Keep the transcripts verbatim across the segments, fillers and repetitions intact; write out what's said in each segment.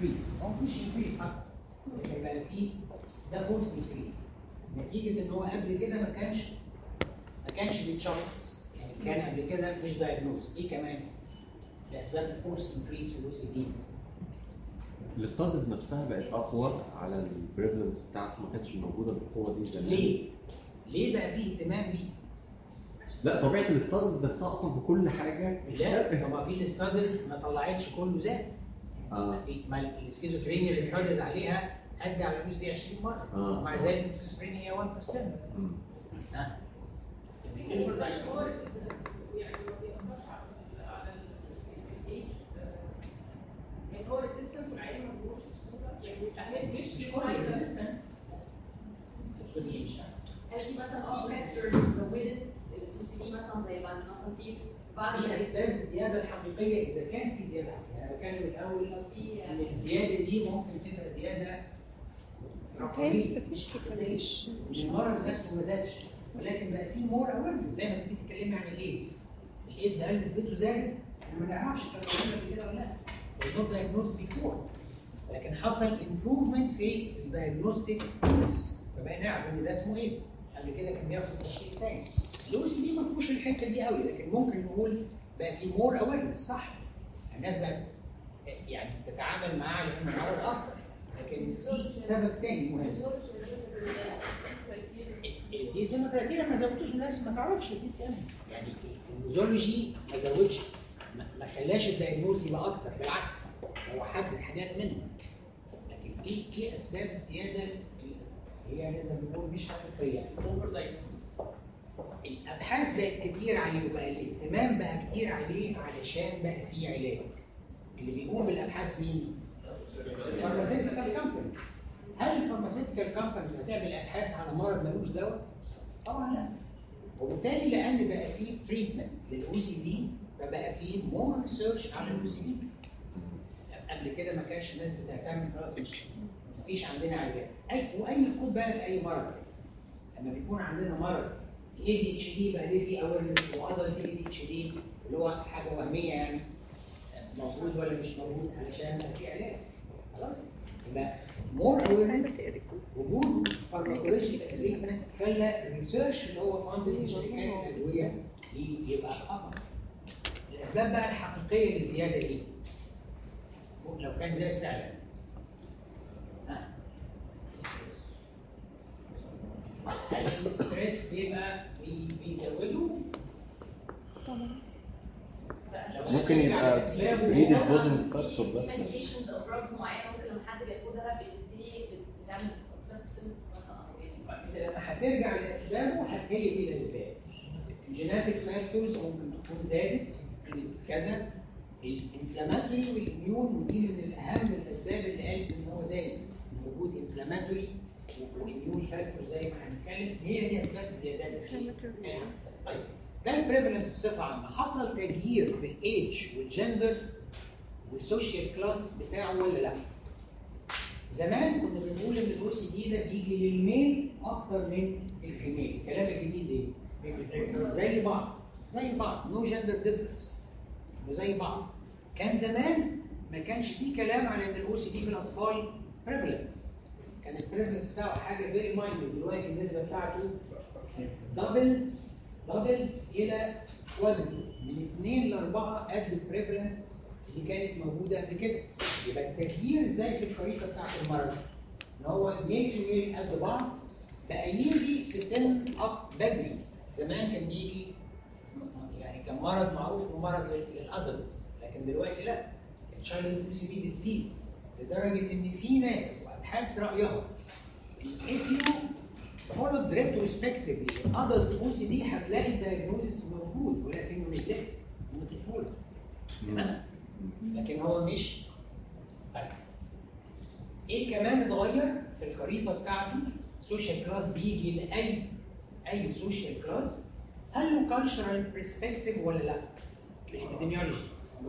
انكريز، هو مفيش انكريز حصل، لكن بقى في ده فورس انكريز نتيجه ان هو قبل كده ما كانش ما كانش بيتشخص، يعني كان قبل كده مش دايجنوز. ايه كمان؟ لاسباب الفورس انكريز في الاو سي دي. الاستادز نفسها بقت اقوى على البريفلنس بتاعته، ما كانتش موجوده بالقوه دي زمان. ليه؟ ليه بقى في اهتمام بيه؟ لا طبيعه الاستادز نفسها اصلا في كل حاجه. لا طبعا في الاستادز ما طلعتش كله زاد. اه في ما السكيزوفرينيا الاستادز عليها قد على الفلوس دي عشرين مره، آه. ومع ذلك السكيزوفرينيا هي واحد بالمية. ها؟ هو ريزيستنت والعيال ما بيقولوش بسهوله، يعني مش مش كل ريزيستنت. تقصدي ايه؟ مش فاهم. هل في مثلا في فاكتورز زودت الاو سي دي مثلا زي مثلا في بعض في اسباب الزياده الحقيقيه اذا كان في زياده حقيقيه. انا بتكلم الاول ان الزياده دي ممكن تبقى زياده رقميه مش المرض نفسه ما زادش، ولكن بقى في مور اويرنس. زي ما تيجي تتكلمي عن الايدز، الايدز هل نسبته زادت؟ احنا ما نعرفش كان موجود كده ولا لا. نوت دايجنوز بيفور، لكن حصل امبروفمنت في الدايجنوستيك بروسس، فبقينا نعرف ان ده اسمه ايدز. قبل كده كان بياخد تشخيص ثاني. الاو سي دي ما فيهوش الحته دي قوي، لكن ممكن نقول بقى في مور اويرنس. صح، الناس بقت يعني تتعامل معاه لانه مرض اكتر، لكن في سبب ثاني مهم. الدي سي ام كرايتيريا ما زودتوش، الناس ما تعرفش الدي سي ام، يعني النوزولوجي ما زودش، ما خلاش الدايجنوز يبقى اكتر، بالعكس هو حدد حاجات منه. لكن ايه ايه اسباب الزياده اللي هي نقدر نقول مش حقيقيه؟ اوفر دايجنوز. الابحاث بقت كتير عليه، وبقى الاهتمام بقى كتير عليه علشان بقى فيه علاج. اللي بيقوم بالابحاث مين؟ الفارماسيوتيكال كامبانيز. هل الفارماسيوتيكال كامبانيز هتعمل ابحاث على مرض ملوش دواء؟ طبعا لا. وبالتالي لان بقى فيه تريتمنت للاو سي دي، فبقى فيه مور ريسيرش على الاو سي دي. قبل كده ما كانش الناس بتعتمد خلاص مش مفيش عندنا علاج. اي واي خد بالك اي مرض لما بيكون عندنا مرض الاي دي اتش دي بقى ليه في اويرنس، وادلت الاي دي اتش دي اللي هو حاجه وهميه يعني موجود ولا مش موجود علشان يبقى في علاج. خلاص يبقى مور اويرنس، وجود فارماكولوجيكال تريتمنت خلى الريسيرش اللي هو فاند لشركات الادويه يبقى افضل. الاسباب بقى الحقيقيه للزياده ايه؟ لو كان زاد فعلا. ها؟ هل الستريس بيبقى بيزوده؟ طبعا. ممكن يبقى بريديسبوزنج فاكتور بس. ميديكيشنز او دراجز معينه ممكن لما حد بياخدها بتبتدي بتعمل اوبسيسيف سيمبتومز مثلا او ايه؟ لما هترجع لاسبابه هي دي الاسباب. الجيناتيك فاكتورز ممكن تكون زادت بنسبه كذا. الانفلاماتوري والاميون، ودي من الاهم الاسباب اللي قالت ان هو زايد. وجود انفلاماتوري واميون فاكتور زي ما هنتكلم هي دي اسباب الزيادات. طيب ده البريفالنس بصفه عامه. حصل تغيير في الايدج والجندر والسوشيال كلاس بتاعه ولا لا؟ زمان كنا بنقول ان الاو سي دي ده بيجي للميل اكتر من الفيميل. الكلام الجديد ايه؟ زي بعض زي بعض نو جندر ديفرنس، زي بعض. كان زمان ما كانش فيه كلام على ان الاو سي دي في الاطفال بريفالنت، كان البريفالنس بتاعه حاجه فيري ماينور. دلوقتي النسبه بتاعته دبل دبل الى كوادربل، من اثنين لاربعه قد البريفالنس اللي كانت موجوده في كده. يبقى التغيير ازاي في الخريطه بتاعت المرض؟ ان هو ميل في ميل قد بعض، بقى يجي في سن أق بدري. زمان كان بيجي يعني كان مرض معروف انه مرض للادلتس، لكن دلوقتي لا، التشايلد او سي دي بتزيد لدرجه ان في ناس وابحاث رايها ان if you followed retrospectively adult او سي دي هتلاقي الدايجنوزس موجود، ولكنه نجلكت من الطفوله. تمام؟ لكن هو مش. طيب ايه كمان اتغير في الخريطه بتاعته؟ سوشيال كلاس بيجي لاي اي سوشيال كلاس. هل له كالتشرال برسبكتيف ولا لا؟ الابيديميولوجي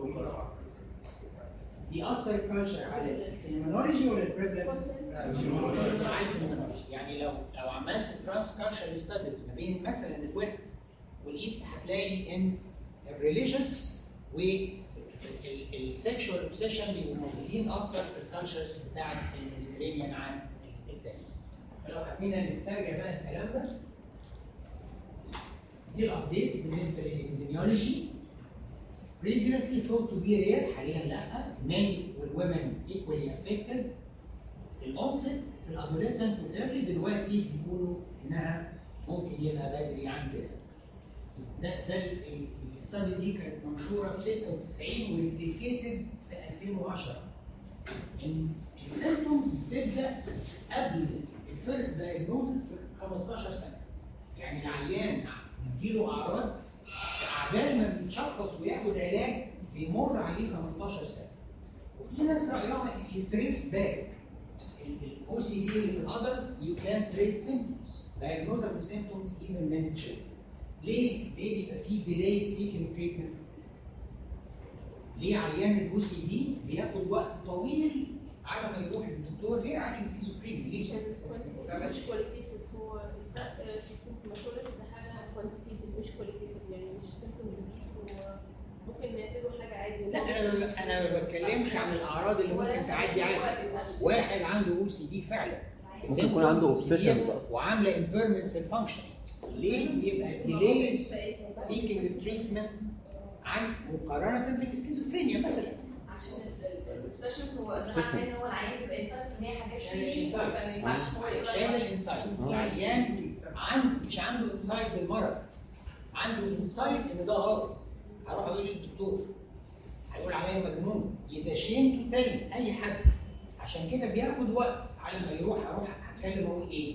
بيأثر الكالتشر على الفينومينولوجي ولا البريفلنس؟ على الفينومينولوجي. يعني لو لو عملت ترانس كالتشرال ستاديز ما بين مثلا الويست والايست هتلاقي ان الريليجيوس السكشوال اوبسيشن بيبقوا موجودين اكتر في الكالتشرز بتاعت الميديترينيان عن التانيين. فلو حبينا نسترجع بقى الكلام ده، دي الابديتس بالنسبه للابيديميولوجي. previously thought to be rare، حاليا لا. men والwomen equally affected. الأونست في الادوليسنت والايرلي دلوقتي بيقولوا انها ممكن يبقى بدري عن كده. ده ده الاستادي دي كانت منشوره في ستة وتسعين وريبليكيتد في ألفين وعشرة. ان السيمبتومز بتبدا قبل الفيرست دايجنوزس ب خمستاشر سنه. يعني العيان بيجيله اعراض عبال ما بيتشخص وياخد علاج بيمر عليه خمستاشر سنه. وفي ناس رايها if you trace back الاو سي دي اللي في الادلت you can trace symptoms diagnosable symptoms even in children. ليه؟ ليه بيبقى في delayed seeking treatment؟ ليه عيان الاو سي دي بياخد وقت طويل على ما يروح للدكتور غير عن السكيزوفرينيا؟ ليه؟ مش كواليتيتيف. هو الفرق في السيمتوماتولوجي ده حاجه كوانتيتيف مش كواليتيتيف، يعني مش سيمتوم جديد وممكن نعتبره حاجه عادي. لا انا انا ما بتكلمش عن الاعراض اللي ممكن تعدي عادي. واحد عنده او سي دي فعلا ممكن يكون عنده اوبسيشن وعامله امبيرمنت في الفانكشن. ليه بيبقى ديليد سيكينج تريتمنت عن مقارنه بالسكيزوفرينيا مثلا؟ عشان السيشنز هو عارفين ان هو العيان بيبقى انسايت ان هي حاجات فيه فما ينفعش هو يقول عشان الانسايت. العيان عنده مش عنده انسايت بالمرض، عنده انسايت ان ده غلط. هروح اقول للدكتور هيقول عليا مجنون، اذا شيم تو تاني اي حد. عشان كده بياخد وقت على ما يروح اروح هتكلم اقول ايه؟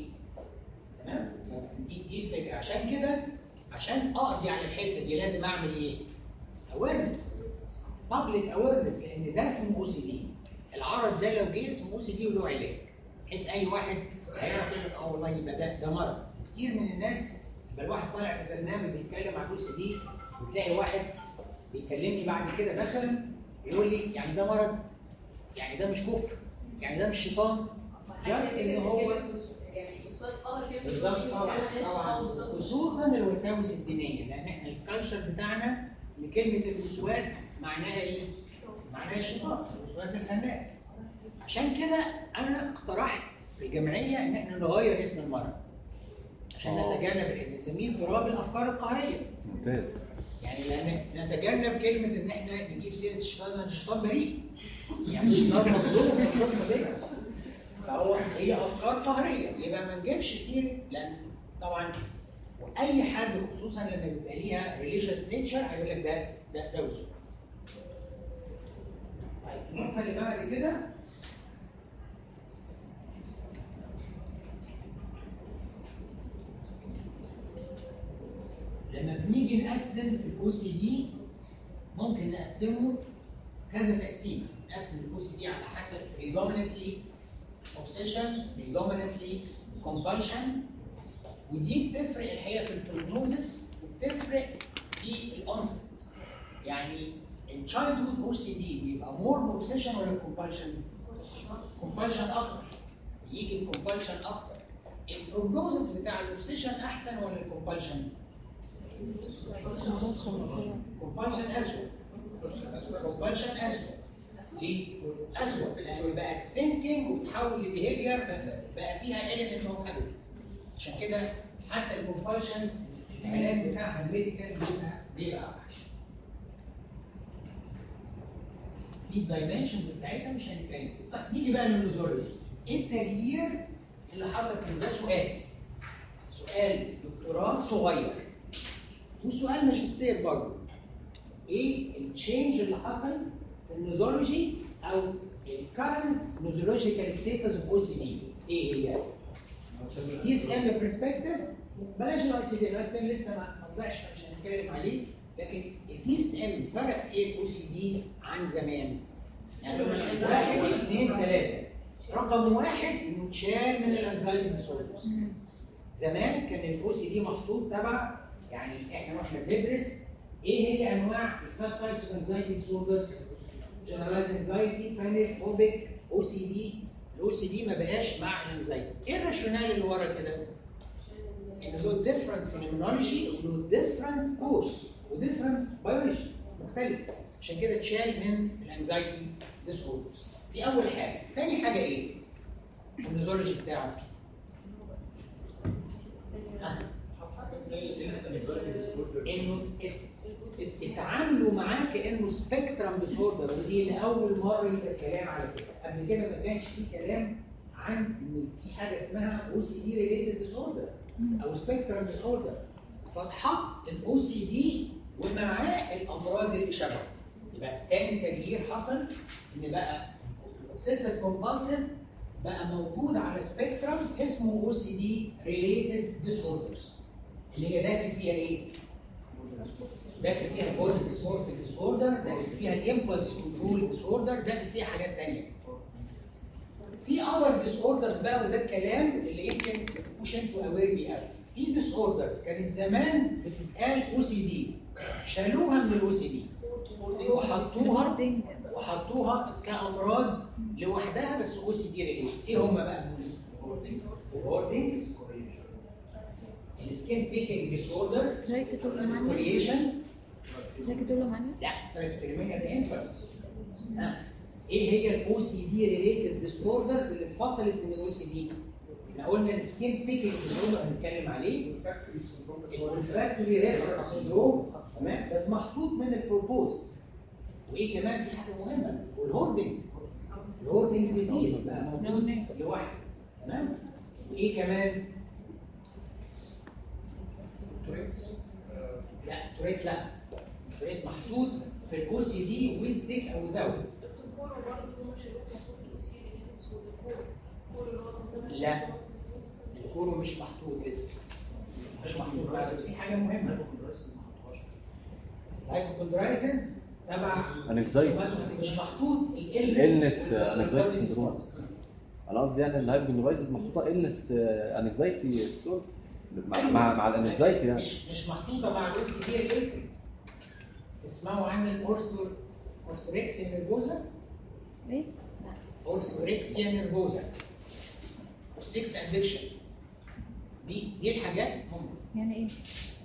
تمام؟ دي دي الفكره. عشان كده عشان اقضي على الحته دي لازم اعمل ايه؟ اويرنس، بابليك اويرنس، لان ده اسمه او سي دي. العرض ده لو جه اسمه او سي دي وله علاج، بحيث اي واحد هيعرف يقول اه والله يبقى ده ده مرض. كتير من الناس يبقى الواحد طالع في برنامج بيتكلم عن او سي دي وتلاقي واحد بيكلمني بعد كده مثلا يقول لي يعني ده مرض؟ يعني ده مش كفر؟ يعني ده مش شيطان؟ جاست ان هو يعني وسواس قهر كده بالظبط. طبعا طبعا خصوصا الوساوس الدينيه، لان احنا الكالتشر بتاعنا ان كلمه الوسواس معناها ايه؟ معناها الشيطان، الوسواس الخناس. عشان كده انا اقترحت في الجمعيه ان احنا نغير اسم المرض عشان نتجنب اللي بنسميه اضطراب الافكار القهريه. ممتاز. يعني لان نتجنب كلمه ان احنا نجيب سيره الشيطان، لان الشيطان بريء. يعني الشيطان مظلوم في القصه دي. فهو هي افكار قهريه، يبقى ما نجيبش سيره، لان طبعا واي حد خصوصا لما بيبقى ليها ريليجيوس نيتشر هيقول لك ده ده ده وسواس. طيب النقطه اللي بعد كده لما بنيجي نقسم الاو سي دي ممكن نقسمه كذا تقسيم. نقسم الاو سي دي على حسب predominantly obsession predominantly compulsion، ودي بتفرق الحقيقه في البروجنوزس وبتفرق في الانست. يعني التشايلد هود او سي دي بيبقى مور اوبسيشن ولا كومبالشن؟ كومبالشن اكتر، يجي الكومبالشن اكتر. البروجنوزس بتاع الاوبسيشن احسن ولا الكومبالشن؟ كومبالشن اسوء. كومبالشن اسوء. ليه؟ اسوء لان بقت ثينكينج وبتحول لبيهيفير بقى فيها element of habit. عشان كده حتى الكومبالشن العلاج بتاعها الميديكال بيبقى بيبقى اوحش. دي الدايمنشنز بتاعتها مش هنتكلم فيها. طيب نيجي بقى للنوزولوجي. ايه التغيير اللي حصل في ده؟ سؤال سؤال دكتوراه صغير وسؤال ماجستير برضه. ايه التشينج اللي حصل في النوزولوجي او الكرنت نوزولوجيكال ستيتس اوف او سي دي؟ ايه هي؟ دي اس ام برسبكتيف، بلاش الاي سي دي، الاي سي دي لسه ما طلعش مش هنتكلم عليه، لكن الدي اس ام فرق في ايه الاو سي دي عن زمان؟ يعني واحد اثنين ثلاثه. رقم واحد انه اتشال من الانزايتي ديسوردرز. زمان كان الاو سي دي محطوط تبع، يعني احنا واحنا بندرس ايه هي انواع السب تايبس اوف انزايتي ديسوردرز؟ جنرالايز انزايتي، بانيك، فوبيك، او سي دي. الاو سي دي ما بقاش مع الانزايتي. ايه الراشونال اللي ورا كده؟ ان له ديفرنت فينومينولوجي وله ديفرنت كورس وديفرنت بيولوجي مختلف. عشان كده اتشال من الانكزايتي ديس اوردرز. دي اول حاجه. تاني حاجه ايه؟ النيزولوجي بتاعه. انه اتعاملوا معاه كانه سبيكترم ديس اوردر، ودي لاول مره يبقى الكلام على كده. قبل كده ما كانش في كلام عن ان في حاجه اسمها او سي دي ريليتد ديس اوردر او سبيكترم ديس اوردر، فاتحط الاو سي دي ومعاه الامراض اللي شبهه. يبقى تاني تغيير حصل ان بقى الاوبسيسيف كومبالسيف بقى موجود على سبيكترم اسمه او سي دي ريليتد ديس اوردرز، اللي هي داخل فيها ايه؟ داخل فيها البودي ديسمورفيك ديس اوردر، داخل فيها الامبلس كنترول ديس اوردر، داخل فيها حاجات ثانيه. في اذر ديس اوردرز بقى، وده الكلام اللي يمكن ما تبقوش انتوا اوير بيه قوي. في ديس اوردرز كانت زمان بتتقال او سي دي، شالوها من الاو سي دي وحطوها وحطوها كامراض لوحدها بس او سي دي ريليتد. ايه هم بقى؟ الهوردنج، السكين بيكينج ديس اوردر، السكوريشن. ترايكوتولومانيا؟ لا، ترايكوتولومانيا ده انفلس. ايه هي الاو سي دي ريليتد ديس اوردرز اللي اتفصلت من الاو سي دي؟ احنا قلنا السكين بيكينج ديس اوردر هنتكلم عليه، الريفراكتوري ريفرنس سندروم، تمام، بس محطوط من البروبوزد. وايه كمان؟ في حاجه مهمه، والهوردنج الهوردنج ديزيز بقى موجود لوحده، تمام. وايه كمان؟ توريتس. لا توريت لا توريت محطوط في الاو سي دي ويز تيك او ويزاوت. لا الكورو مش محطوط لسه، مش محطوط بقى، بس في حاجه مهمه. الهايبوكوندرايسيس تبع مش محطوط الالنس انكزايتي سندروم. انا قصدي يعني الهايبوكوندرايسيس محطوطه النس انكزايتي سندروم مع مع, مع الانكزايتي يعني. مش مش محطوطه مع الاو سي دي ريليتد. تسمعوا عن الاورثو اورثوركسيا نيرفوزا؟ ايه؟ اورثوركسيا نيرفوزا والسكس ادكشن. دي دي الحاجات هم. يعني ايه؟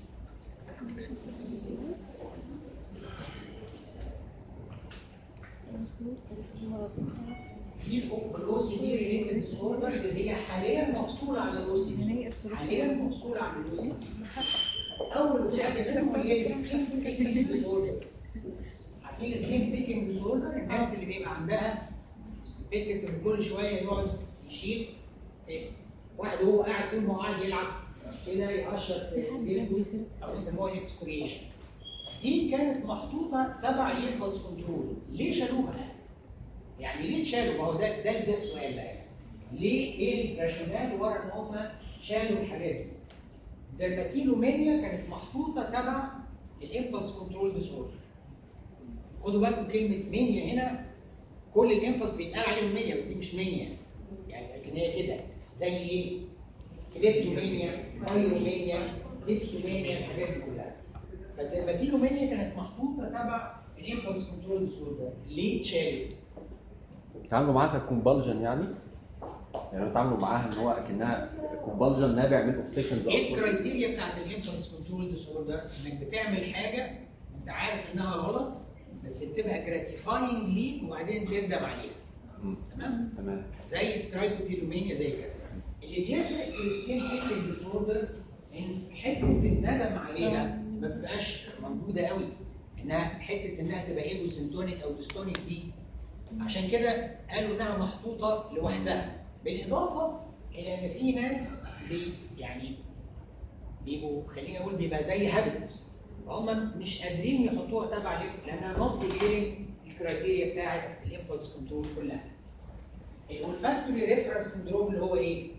دي الاو سي دي ريليتد ديس اوردرز اللي هي حاليا مفصوله عن الاو سي دي. حاليا مفصوله عن الاو سي دي. اول حاجه منهم هي السكين بيكينج ديس اوردر. عارفين السكين بيكينج ديس اوردر؟ الناس اللي بيبقى عندها فكره ان كل شويه يقعد يشيل واحد وهو قاعد طول ما هو قاعد يلعب كده يقشر في جلده او يسموها اكسكوريشن. دي كانت محطوطه تبع الامبلس كنترول. ليه شالوها؟ يعني ليه اتشالوا؟ ما هو ده ده ده السؤال بقى. ليه ايه الراشونال ورا ان هم شالوا الحاجات دي؟ الدرماتيلومانيا كانت محطوطه تبع الامبلس كنترول ديس اوردر. خدوا بالكم كلمه مانيا هنا، كل الامبلس بيتقال عليهم مانيا بس دي مش مانيا. يعني لكن هي كده زي ايه؟ كليبتومانيا، بايرومانيا، ديبسومانيا، الحاجات دي كلها. فالدرماتيلومانيا كانت محطوطه تبع الامبلس كنترول ديس اوردر. ليه اتشالت؟ اتعاملوا معاها ككومبالجن يعني؟ يعني اتعاملوا معاها ان هو اكنها كومبالجن نابع من اوبسيشنز. ايه الكرايتيريا بتاعت الامبلس كنترول ديس اوردر؟ انك بتعمل حاجه انت عارف انها غلط بس بتبقى جراتيفاينج ليك وبعدين تندم عليها. تمام؟ تمام. زي الترايكوتيلومانيا زي كذا. اللي بيفرق في السكين بيكينج ديس اوردر ان حته الندم عليها ما بتبقاش موجوده قوي. انها حته انها تبقى ايجوسنتونيك او ديستونيك دي. عشان كده قالوا انها محطوطه لوحدها. بالاضافه الى ان في ناس بي يعني بيبقوا خلينا نقول بيبقى زي هابت، فهم مش قادرين يحطوها تبع لانها نوت فولفيلينج الكرايتيريا بتاعت الامبلس كنترول كلها. الفاكتوري ريفرنس سندروم اللي هو ايه؟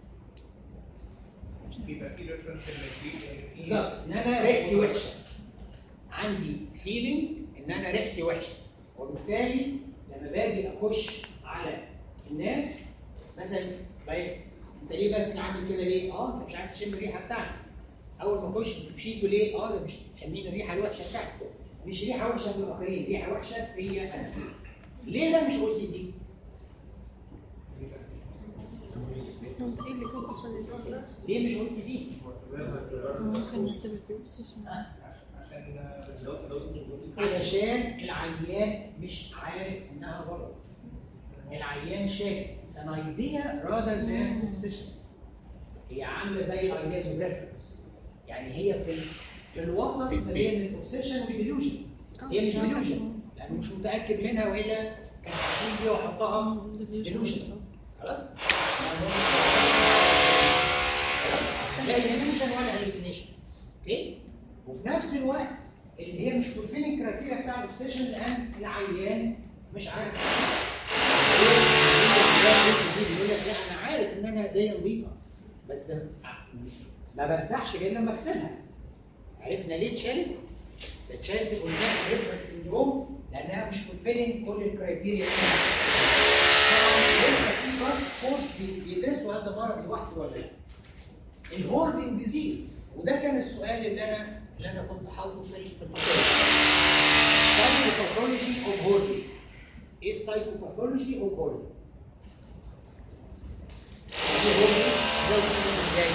بيبقى في ريفرنس بالظبط، ان انا ريحتي وحشه. عندي فيلينج ان انا ريحتي وحشه، وبالتالي لما باجي اخش على الناس مثلا طيب انت ليه بس عامل كده ليه؟ اه انت مش عايز تشم الريحه بتاعتي. اول ما اخش بتمشيتوا ليه؟ اه ده مش تشمين الريحه الوحشه بتاعتي. مش ريحه وحشه من الاخرين، ريحه وحشه فيا انا. ليه ده مش او سي دي؟ طب ايه اللي كان اصلا ليه مش او سي دي؟ ممكن نعتبر اوبسيشن. علشان العيان مش عارف انها غلط. العيان شاك it's an idea rather than obsession. هي عامله زي الايدياز اوف ريفرنس، يعني هي في في الوسط ما بين الاوبسيشن والديلوجن. هي مش ديلوجن لانه مش متاكد منها، والا كان هشيل دي واحطها ديلوجن. خلاص؟ خلاص؟ لا ديلوجن ولا هلوسينيشن. اوكي؟ وفي نفس الوقت اللي هي مش فولفيلنج كرايتيريا بتاع الاوبسيشن لان العيان مش عارف. يقول لك لا انا عارف ان انا ايديا نظيفه بس ما برتاحش غير لما اغسلها. عرفنا ليه اتشالت؟ اتشالت قلنا ريفرنس سندروم لانها مش فولفيلنج كل الكرايتيريا. لسه في تاسك فورس بيدرسوا هذا المرض لوحده ولا لا؟ الهوردنج ديزيز، وده كان السؤال اللي انا اللي انا كنت حاطه في المقال. سايكوباثولوجي اوف هوردنج. ايه السايكوباثولوجي اوف هوردنج؟ ايه هوردنج؟ ده بيتم ازاي؟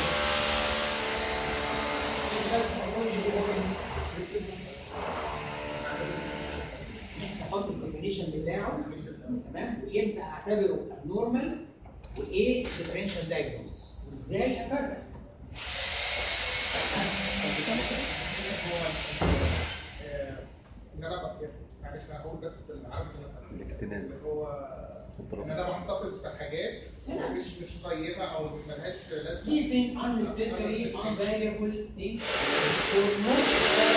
ايه السايكوباثولوجي اوف هوردنج؟ نحط الديفينيشن بتاعه تمام، وامتى اعتبره ابنورمال وايه ديفرنشال دايجنوستس وازاي افرق. ان انا معلش انا هقول بس بالعربي الاكتناز اللي هو ان انا بحتفظ بحاجات مش مش قيمه او مش ملهاش لازمه. keeping unnecessary unvaluable things for not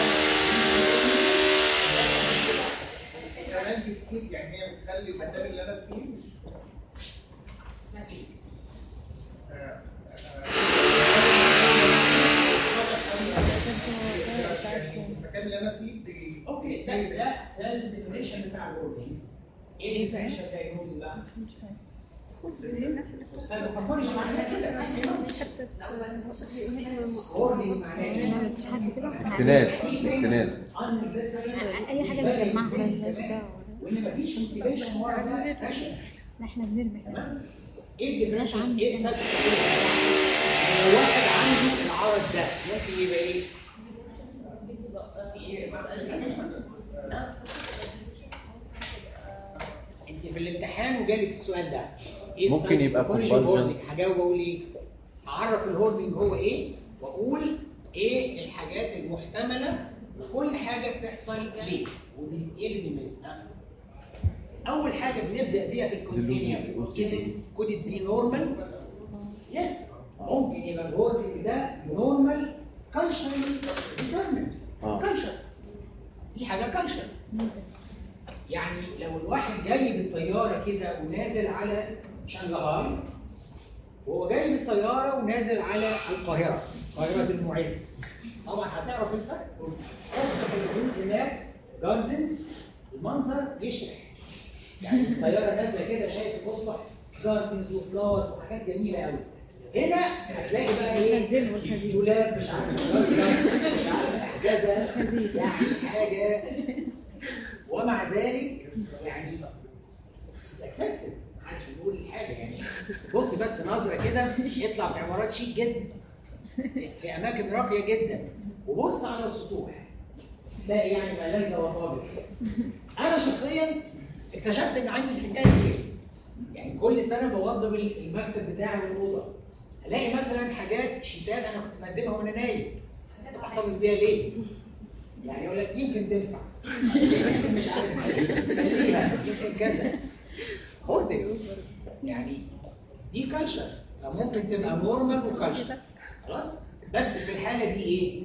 كمان بتفيد، يعني هي بتخلي المكان اللي انا فيه مش المكان اللي انا فيه بي... اوكي ده ده ده الديفينيشن بتاع الهوردنج. ايه الديفينيشن الدايجنوز بقى؟ الناس اللي السايكوباثولوجي معناها كده. حتى هوردنج معناها ايه؟ مفيش حد كده اكتناز اكتناز اي حاجه بنجمعها مالهاش دعوه. وان مفيش موتيفيشن ورا ده باشن. احنا بنرمي تمام؟ ايه الديفرنشال؟ ايه السايكوباثولوجي؟ لو واحد عنده العرض ده ممكن يبقى ايه؟ انت في الامتحان وجالك السؤال ده ايه ممكن يبقى كونفولجن؟ هجاوب اقول ايه؟ هعرف الهوردنج هو ايه واقول ايه الحاجات المحتمله وكل حاجه بتحصل ليه ودي ايه اللي بيميزها. اول حاجه بنبدا بيها في الكونتينيوم is it could it be normal؟ يس ممكن يبقى الهوردنج ده نورمال كالشرال ديترمنت كالشر. دي حاجه كالشر. يعني لو الواحد جاي بالطياره كده ونازل على شنغهاي وهو جاي بالطياره ونازل على القاهره قاهره المعز طبعا هتعرف الفرق. اصبح البيوت هناك جاردنز المنظر يشرح. يعني الطياره نازله كده شايف اصبح جاردنز وفلاورز وحاجات جميله قوي. هنا هتلاقي بقى ايه؟ دولاب مش عارف مش عارف احجازه يعني حاجه. ومع ذلك يعني it's accepted. محدش بيقول حاجه يعني. بص بس نظره كده يطلع في عمارات شيك جدا في اماكن راقيه جدا وبص على السطوح تلاقي يعني ما لذ وطابق. انا شخصيا اكتشفت ان عندي الحكايه دي يعني كل سنه بوضب المكتب بتاعي والاوضه الاقي مثلا حاجات شيتات انا كنت مقدمها وانا نايم احتفظ بيها ليه؟ يعني يقول لك يمكن تنفع يمكن مش عارف خليها يمكن كذا. هوردنج يعني دي كالتشر فممكن تبقى نورمال وكالتشر خلاص. بس في الحاله دي ايه؟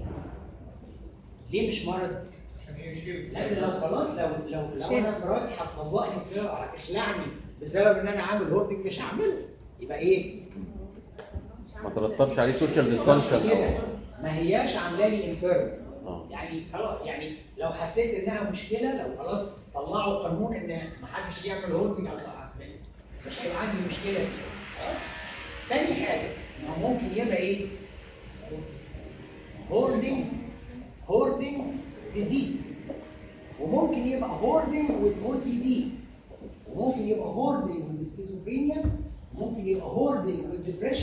ليه مش مرض؟ عشان هي شيء لان لو خلاص لو لو لو انا مراتي هتطلقني بسبب هتخلعني بسبب ان انا عامل هوردنج مش هعمله يبقى ايه؟ ما ترتبش عليه سوشيال ديستانشن. ما هياش عامله لي انفيرمنت. اه يعني خلاص يعني لو حسيت انها مشكله لو خلاص طلعوا قانون ان ما حدش يعمل هوردنج مش هيبقى عندي مشكله فيه خلاص. تاني حاجه ما ممكن يبقى ايه؟ هوردنج هوردنج ديزيز وممكن يبقى هوردنج وذ او سي دي وممكن يبقى هوردنج وذ سكيزوفرينيا وممكن يبقى هوردنج وذ ديبريشن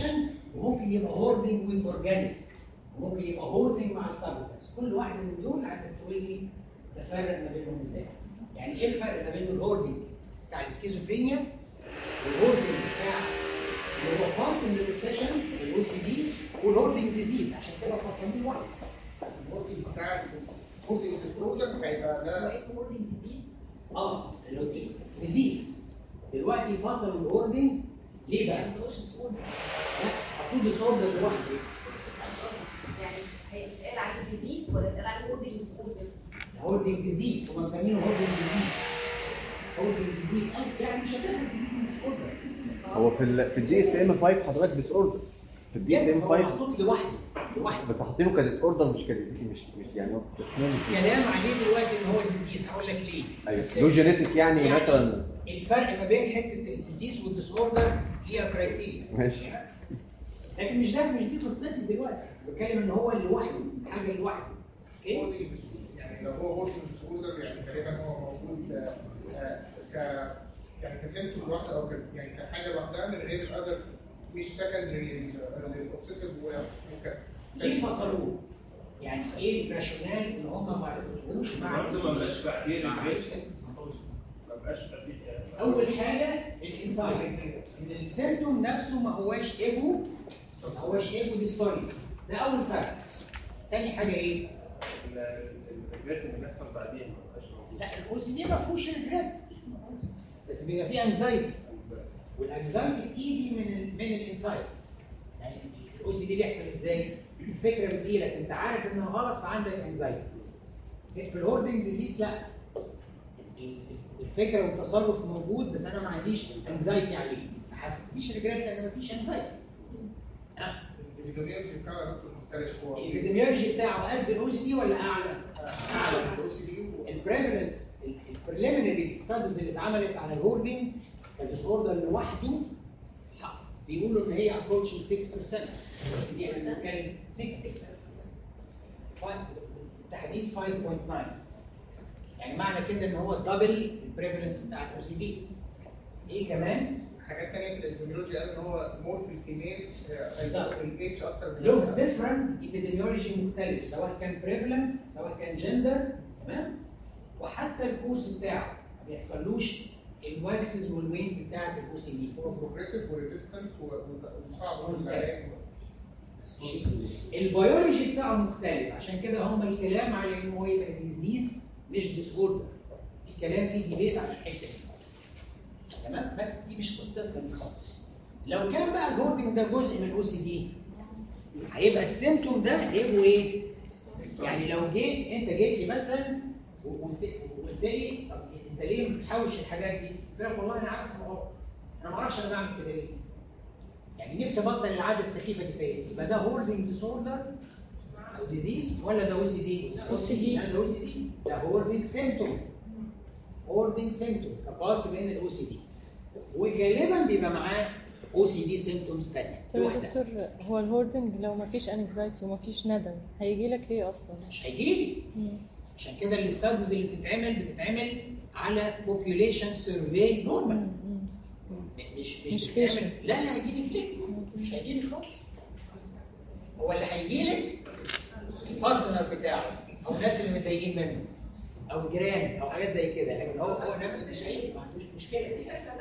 وممكن يبقى هوردنج ويز اورجانيك، وممكن يبقى هوردنج مع السبستنس. كل واحده من دول عايزك تقول لي تفرق ما بينهم ازاي. يعني ايه الفرق ما بين الهوردنج بتاع السكيزوفرينيا والهوردنج بتاع اللي هو بارت من الاوبسيشن الاو سي دي والهوردنج ديزيز، عشان كده فصلين واحد. الهوردنج بتاع الهوردنج ديسوردر هيبقى ده هو اسمه هوردنج ديزيز. اه ديزيز. دلوقتي فصلوا الهوردنج ليه بقى؟ ما بيقولوش ديسوردر. لا حطوا ديسوردر لوحده. مش قصدي يعني هيتقال عليه ديزيز ولا يتقال عليه هوردنج ديسوردر؟ هوردنج ديزيز، هم مسمينه هوردنج ديزيز. هوردنج ديزيز يعني مش هتفرق ديزيز ديسوردر. هو في ال في الدي اس ام خمسة حضرتك ديس اوردر. في الدي اس ام يس هو خمسة محطوط لوحده لوحده بس حاطينه كديس اوردر مش كديزيز، مش مش يعني هو في التسميه مش كلام عليه دلوقتي ان هو ديزيز. هقول لك ليه. بس ايوه له جينيتك يعني, يعني مثلا. الفرق ما بين حته الديزيز والديس اوردر ليها كرايتيريا. ماشي. لكن مش ده مش دي قصتي دلوقتي. بتكلم ان هو لوحده حاجه لوحده. اوكي؟ هوردنج ديسوردر يعني لو هو هوردنج ديسوردر يعني غالبا هو موجود آه، ك يعني كسيمتوم لوحده او ك- يعني كحاجه لوحدها من غير الاذر مش سكندري للاوبسيسيف وكذا. ليه فصلوه؟ يعني ايه الراشونال ان هم ما عرفوش مع برضه ما بقاش بعدين البيت ما بقاش بعدين. اول حاجه الانسايت ان السيمتوم نفسه ما هواش ايجو ما هواش ايجو ديستوري. ده اول فرق. تاني حاجه ايه؟ الريجريت اللي بيحصل بعدين ما بقاش موجود. لا الاو سي دي ما فيهوش ريجريت بس بيبقى فيه انكزايتي، والانكزايتي بتيجي من ال من الانسايت. يعني الاو سي دي بيحصل ازاي؟ الفكره بتجيلك انت عارف انها غلط فعندك انكزايتي. في الهوردنج ديزيز لا، الفكره والتصرف موجود بس انا ما عنديش انكزايتي عليه. مفيش ريجريت لان مفيش انكزايتي. الابيديميولوجي بتاعه يا دكتور مختلف. هو الابيديميولوجي بتاعه قد الاو سي دي ولا اعلى؟ اعلى من الاو سي دي. البريفالنس البريليمينري ستاديز اللي اتعملت على الهوردنج الديس اوردر لوحده بيقولوا ان هي ابروتشنج ستة بالمية. دي احنا بنتكلم ستة بالمية بالتحديد خمسة فاصلة تسعة. يعني معنى كده ان هو دبل البريفالنس بتاع الاو سي دي. ايه كمان؟ حاجات ثانيه في الابيديميولوجي قال ان هو مور في الفيميلز هيزود الاتش اكتر من له ديفرنت ايبيديميولوجي مختلف سواء كان بريفالنس سواء كان جندر. تمام؟ وحتى الكورس بتاعه ما بيحصلوش الواكسز والوينز بتاعت الاو سي دي. هو بروجريسيف وريزيستنت وصعب في العلاج. البيولوجي بتاعه مختلف عشان كده هم الكلام على ان هو يبقى ديزيز مش ديس اوردر. الكلام فيه ديبيت على الحته دي. تمام؟ بس دي مش قصتنا دي خالص. لو كان بقى الهوردنج ده جزء من الاو سي دي هيبقى السيمتوم ده هيبقوا ايه؟ يعني لو جيت انت جيت لي مثلا وقلت لي طب انت ليه محوش الحاجات دي؟ قلت لك والله انا عارف انه غلط. انا ما اعرفش انا بعمل كده ليه. يعني نفسي ابطل العاده السخيفه دي فيا. يبقى ده هوردنج ديس اوردر او ديزيز ولا ده او سي دي؟ أو سي دي. ده او سي دي. ده هوردنج سيمتوم. هوردنج سيمتوم كبارت من الاو سي دي. وغالبا بيبقى معاه او سي دي سيمتومز ثانيه. طب يا دكتور هو الهوردنج لو ما فيش انكزايتي وما فيش ندم هيجي لك ليه اصلا؟ مش هيجي لي. عشان كده الاستاديز اللي بتتعمل بتتعمل على population survey نورمال. مش مش, مش بتتعمل لا لا هيجي لك ليه؟ مش هيجي لك خالص. هو اللي هيجي لك البارتنر بتاعه او الناس اللي متضايقين منه او جيران او حاجات زي كده، لكن هو هو نفسه مش هيجي ما عندوش مشكله.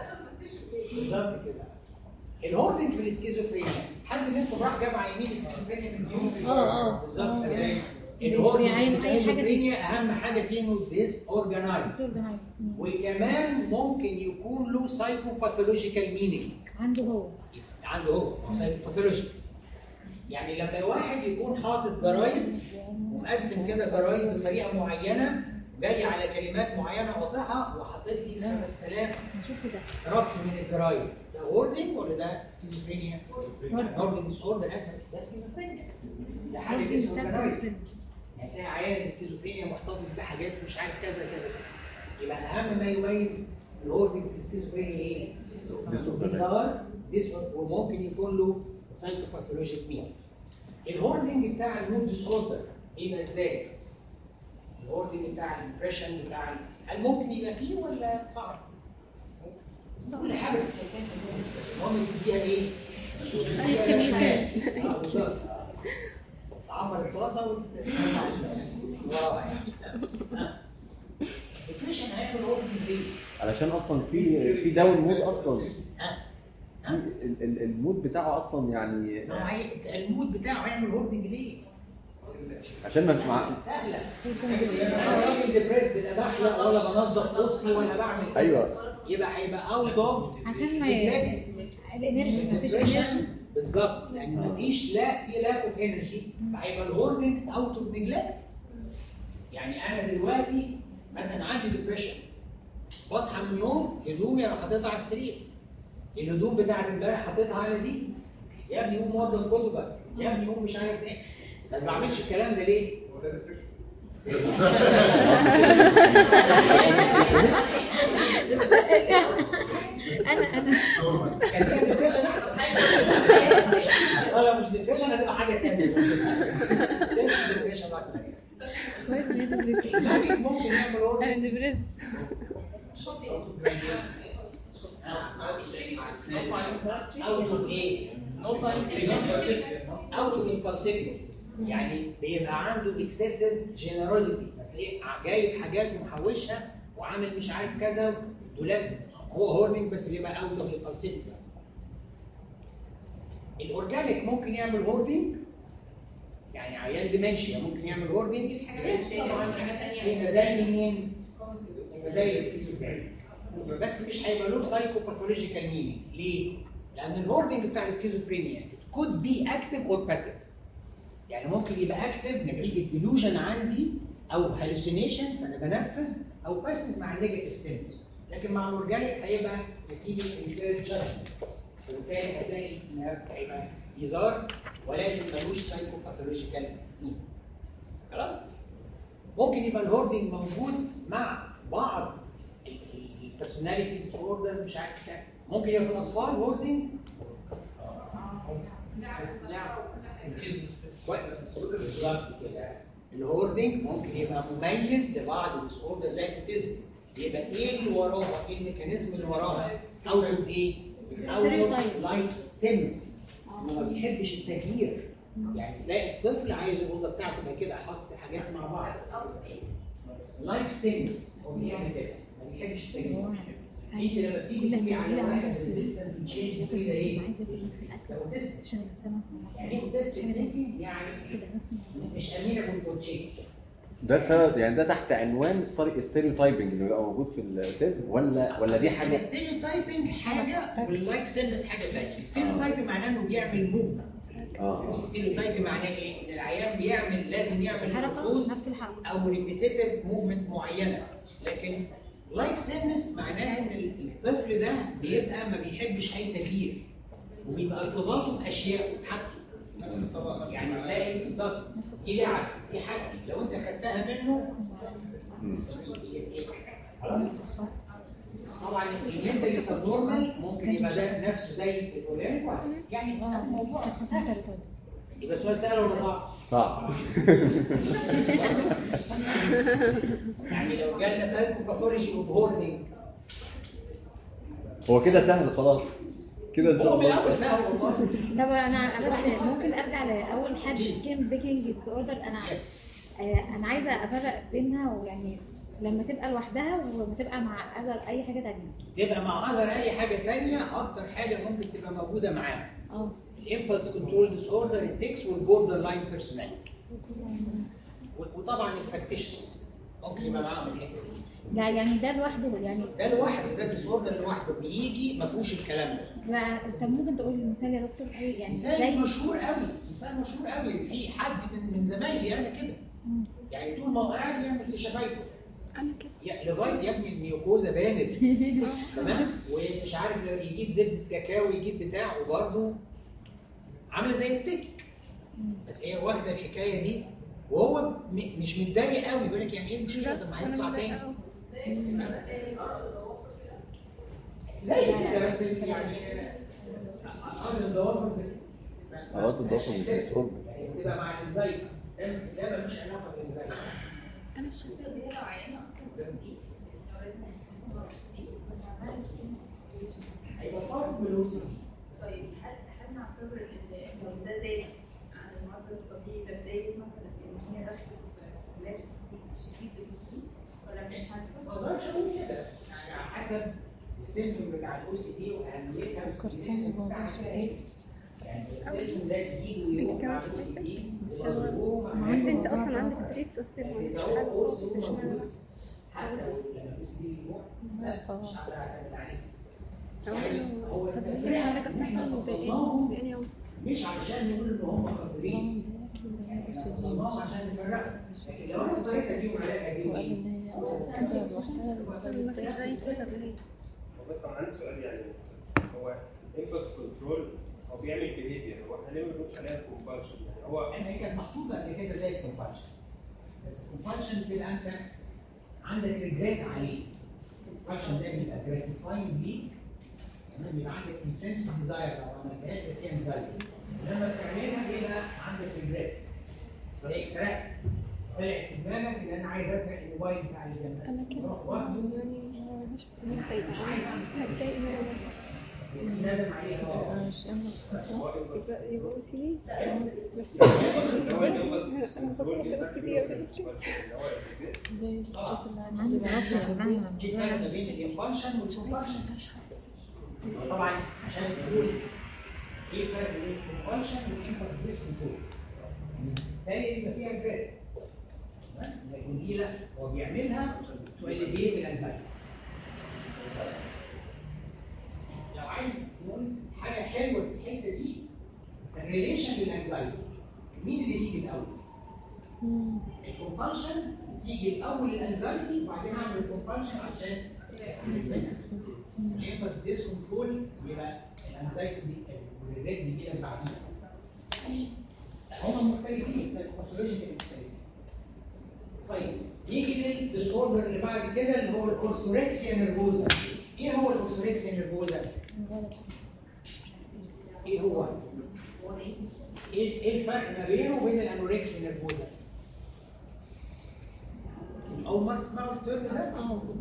بالظبط كده. الهوردنج في الاسكيزوفرينيا حد منكم راح جاب عينين الاسكيزوفرينيا من يوم اه اه بالظبط آه. زي الهوردنج في بيعين أي حاجة الاسكيزوفرينيا اهم حاجه فيه انه ديس اورجنايز ديسوردر عادي. وكمان ممكن يكون له سايكوباثولوجيكال مينينج عنده هو. عنده هو سايكوباثولوجيكال. يعني لما واحد يكون حاطط جرايد ومقسم كده جرايد بطريقه معينه جاي على كلمات معينه قاطعها وحاطط لي خمسة آلاف نشوف ده. رف من الجرايد، ده هوردنج ولا ده سكيزوفرينيا؟ هوردنج ديس اوردر اسف ده سكيزوفرينيا. ده حاجه هوردنج ديس بتاع اوردر. سكيزوفرينيا. يعني تلاقي عيان السكيزوفرينيا محتفظ بحاجات مش عارف كذا كذا كذا. يبقى اهم ما يميز الهوردنج في السكيزوفرينيا ايه؟ ديسوردر ديسوردر وممكن يكون له سايكوباثولوجيك مين. الهوردنج بتاع المود ديس اوردر يبقى ازاي؟ الهوردنج بتاع الامبريشن بتاع هل ممكن يبقى فيه ولا صعب؟ كل حاجه في السيكات بس المهم تديها ايه؟ آه، بالظبط. تعمر الطاسه وتطلع وراها يعني. الديبريشن هيعمل هوردنج ليه؟ علشان اصلا في في داون مود اصلا. ال- ال- المود بتاعه اصلا يعني ما هو هي- المود بتاعه هيعمل هوردنج ليه؟ عشان ما مع... سهله. انا راجل ديبريسد لا بحلق ولا بنظف اوضتي ولا بعمل كذا. ايوه. يبقى هيبقى اوت اوف عشان ما الانرجي مفيش انرجي. بالظبط، لان مفيش لا في لاك اوف انرجي، فهيبقى الهوردنج اوت اوف نجلكت. يعني انا دلوقتي مثلا عندي ديبريشن، بصحى من النوم هدومي انا حاططها على السرير، الهدوم بتاعت امبارح حاططها على دي، يا ابني قوم وضب كتبك، يا ابني قوم مش عارف ايه. ما بعملش الكلام ده ليه؟ هو ده ديبريشن. انا انا كان هي ديبريشن احسن حاجه. اصل مش ديبريشن هتبقى حاجه ثانيه. مش ديبريشن اكتر يعني. كويس ان هي ديبريشن. يعني ممكن نعمل انا اوردر ديبريست. اوت اوف ايه؟ اوت اوف امبالسيفيتي. يعني بيبقى عنده اكسسيف جينيروزيتي، جايب حاجات ومحوشها وعامل مش عارف كذا دولاب، هو هوردنج بس بيبقى اوت اوف امبالسيفيتي. الاورجانيك ممكن يعمل هوردنج، يعني عيان ديمنشيا ممكن يعمل هوردنج. يبقى زي مين؟ يبقى زي السكيزوفرينيا، بس مش هيبقى له سايكوباثولوجيكال مينينج. ليه؟ لان الهوردنج بتاع السكيزوفرينيا could be active or passive. يعني ممكن يبقى اكتف نتيجه ديلوجن عندي او هالوسينيشن فانا بنفذ، او باسيف مع النيجاتيف سيمبتوم. لكن مع الاورجانيك هيبقى نتيجه انفيرد جادجمنت، فبالتالي هتلاقي ان هيبقى ايزار ولكن ملوش سايكوباثولوجيكال مين. خلاص؟ ممكن يبقى الهوردنج موجود مع بعض البيرسوناليتي ديس اوردرز مش عارف كام. ممكن يبقى في الاطفال هوردنج بالظبط كده. الهوردنج ممكن يبقى مميز لبعض الديس اوردر زي الاوتيزم، يبقى ايه اللي وراها؟ ايه الميكانيزم اللي وراها؟ اوت اوف ايه؟ اوت اوف لايك سينس، ما بيحبش التغيير. يعني تلاقي الطفل عايز الاوضه بتاعته تبقى كده حاطط حاجات مع بعض. لايك سينس هو بيعمل كده، ما بيحبش التغيير. انت لما بتيجي تقولي على واحد ريزيستنت تشينج بتقولي ده ايه؟ عشان السماء يعني ايه اوتيستيك ثينكينج؟ يعني مش امينبل فور تشينج. ده سبب يعني ده تحت عنوان ستيريو تايبنج اللي بيبقى موجود في الاوتيزم ولا ولا دي حاجه؟ الستيريو تايبنج حاجه واللايك سينس حاجه ثانيه. الستيريو تايبنج معناه انه بيعمل موف. اه الستيريو تايبنج معناه ايه؟ ان العيان بيعمل لازم يعمل حركه نفس الحركه او ريبيتيتيف موفمنت معينه. لكن لايك سينس معناها ان الطفل ده بيبقى ما بيحبش اي تغيير وبيبقى ارتباطه باشياء وحاجته. نفس الطبقه، يعني تلاقي بالظبط دي لعب دي حاجتي لو انت خدتها منه خلاص. طبعا المنتالي سب نورمال ممكن يبقى ده نفسه زي الاورجانيك يعني الموضوع سهل. يبقى سؤال سهل ولا صعب؟ صعب. يعني لو جالنا سايكوباثولوجي اوف هوردنج هو كده سهل خلاص كده ان شاء هو من الله. الاول سهل والله. طب انا بس ممكن ارجع لاول حد سكين بيكينج ديس اوردر. انا آه انا عايزه افرق بينها، ويعني لما تبقى لوحدها ولما تبقى مع اذر اي حاجه ثانيه. تبقى مع اذر اي حاجه ثانيه اكتر حاجه ممكن تبقى موجوده معاها اه الامبلس كنترول ديس اوردر، التكس والبوردر لاين بيرسوناليتي، وطبعا الفاكتيشس ممكن يبقى معاهم الحته دي. ده يعني ده لوحده يعني ده لوحده، ده ديس اوردر لوحده بيجي ما فيهوش الكلام ده. طب ممكن تقول لي مثال يا دكتور؟ يعني مثال مشهور قوي، مثال مشهور قوي في حد من من زمايلي يعمل كده. يعني طول ما هو قاعد يعمل في شفايفه انا كده يا لغايه يا ابني الميوكوزا بانت تمام، ومش عارف يجيب زبده كاكاو يجيب بتاع وبرده عامله زي التك، بس هي واخده الحكايه دي وهو م- مش متضايق قوي، بيقول لك يعني ايه المشكله؟ طب ما هيطلع تاني زي كده بس يعني ارض الضوافر ارض الضوافر مش ديس اوردر. يعني بتبقى مع الانزايتي، ده ملوش علاقه بالانزايتي. انا شايفه هيبقى طارق من الوسط. طيب هل هل مع اعتبر ان لو ده زاد عن المعدل الطبيعي ده بدايه مثلا ان هي دخلت في لابس شديد بالسنين ولا مش هتبقى؟ ما اقدرش اقول كده، يعني على حسب السيمتوم بتاع الاو سي دي واهميتها والسيجنفكنس بتاعتها ايه. يعني السيمتوم ده جديد ويروح مع الاو سي دي ما بس انت اصلا عندك تريتس اوستيل مش حاجه خالص اشمعنى حتى لما الاو سي دي يروح لا مش هقدر اعتمد عليه. هو طب ازاي عندك اصلا زي ايه يعني هو مش علشان نقول ان هم خطيرين، يعني صنعهم عشان نفرقهم، لكن لو انا اضطريت اديهم علاج اديهم ما فيش اي سبب ليه. بس انا عندي سؤال، يعني هو الامبلس كنترول هو بيعمل بيهيفير، هو احنا ليه ما بنقولش عليها كومبالشن؟ يعني هو هي كانت محطوطه قبل كده زي الكونفالشن، بس الكونفالشن بتبقى انت عندك ريجريت عليه. الكونفالشن ده بيبقى جراتيفاينج ليك، كمان بيبقى عندك انتنس ديزاير لو عملتهاش بتعمل زي لما بتعملها بيبقى عندك ريجريت زي سرقت طلعت في دماغك ان انا عايز اسرق الموبايل بتاع اللي جنبك تروح واخده يعني مش متضايقه من ندم عليها اه مش انا يبقى يبقى او سي دي بس هو الامبلس انا كنترول فكرت او سي دي ولا زي الفترات اللي عندي في فرق ما بين الامبالشن والكومبالشن. طبعا عشان تقول ايه الفرق بين الكومبالشن والامبلس ديس كنترول، بالتالي يبقى فيها جريت، لكن دي لا هو بيعملها تو اليفيت الانزايتي. لو عايز نقول حاجه حلوه في الحته دي الريليشن للانزايتي، مين اللي يجي الاول؟ الكومبالشن تيجي الاول الانزايتي وبعدين اعمل الكومبالشن عشان نسمعها. الامبلس ديس كنترول يبقى الانزايتي دي والريد دي كده بعدين. هم مختلفين سايكوباثولوجيكال مختلفين. طيب يجي للديس اوردر اللي بعد كده اللي هو الاورثوركسيا نيرفوزا. ايه هو الاورثوركسيا نيرفوزا؟ ايه هو؟ ايه ايه الفرق ما بينه وبين الانوركسيا نيرفوزا؟ اول ما تسمعوا الترم ده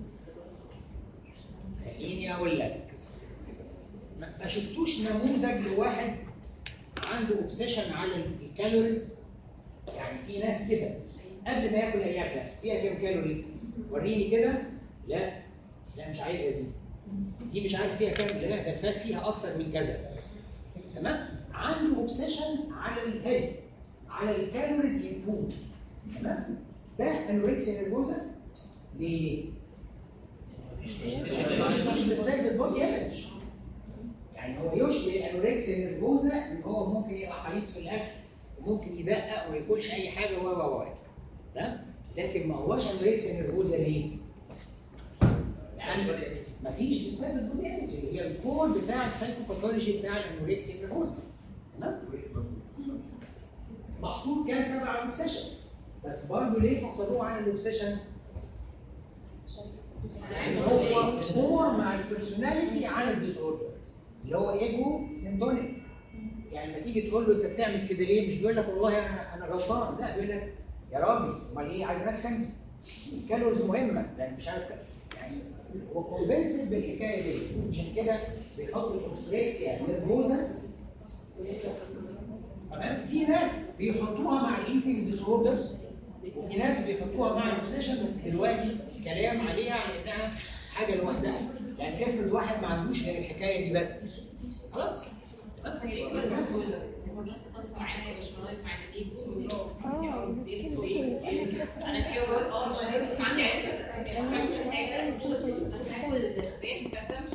خليني اقول لك، ما شفتوش نموذج لواحد عنده اوبسيشن على الكالوريز؟ يعني في ناس كده قبل ما ياكل اي اكله فيها كام كالوري؟ وريني كده. لا لا مش عايزها دي. دي مش عارف فيها كام، لا ده فات فيها اكتر من كذا. تمام؟ عنده اوبسيشن على الهيلث، على الكالوريز ان فود. تمام؟ ده انوركسيا نيرفوزا. ليه؟ مش بيستهدف البودي ايمج. يعني هو يشبه الانوركسيا نيرفوزا ان هو ممكن يبقى حريص في الاكل وممكن يدقق وما ياكلش اي حاجه و و و تمام؟ لكن ما هوش انوركسيا نيرفوزا ليه؟ لان مفيش بيستهدف البودي ايمج اللي هي الكور بتاع السايكوباثولوجي بتاع الانوركسيا نيرفوزا. تمام؟ محطوط كان تبع الاوبسيشن، بس برضه ليه فصلوه عن الاوبسيشن؟ يعني هو مور مع البيرسوناليتي عن الديس اوردر اللي هو ايجو سيندونيك. يعني لما تيجي تقول له انت بتعمل كده ليه؟ مش بيقول لك والله انا انا غلطان، لا بيقول لك يا راجل امال ايه عايز ادخن؟ الكالوريز مهمه لان مش عارف كده. يعني هو كونفنسد بالحكايه دي، عشان كده بيحط الاورثوركسيا نيرفوزا. تمام؟ في ناس بيحطوها مع الايتنج ديس اوردرز وفي ناس بيحطوها مع الاوبسيشن، بس دلوقتي الكلام عليها على انها حاجه لوحدها. يعني افرض واحد ما عندوش غير الحكايه دي بس خلاص. هو بس قصه معايا يا باشمهندس مع الايه بسهوله. اه انا في اوقات اه مش بس عندي عيله مش محتاجه بس هاخد البيت بس مش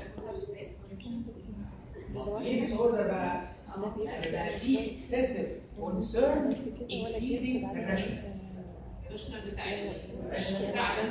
هاخد ليه ديس اوردر بقى؟ يعني بقى في اكسسيف كونسيرن اكسيدنج الراشنال. الراشنال بتاع الراشنال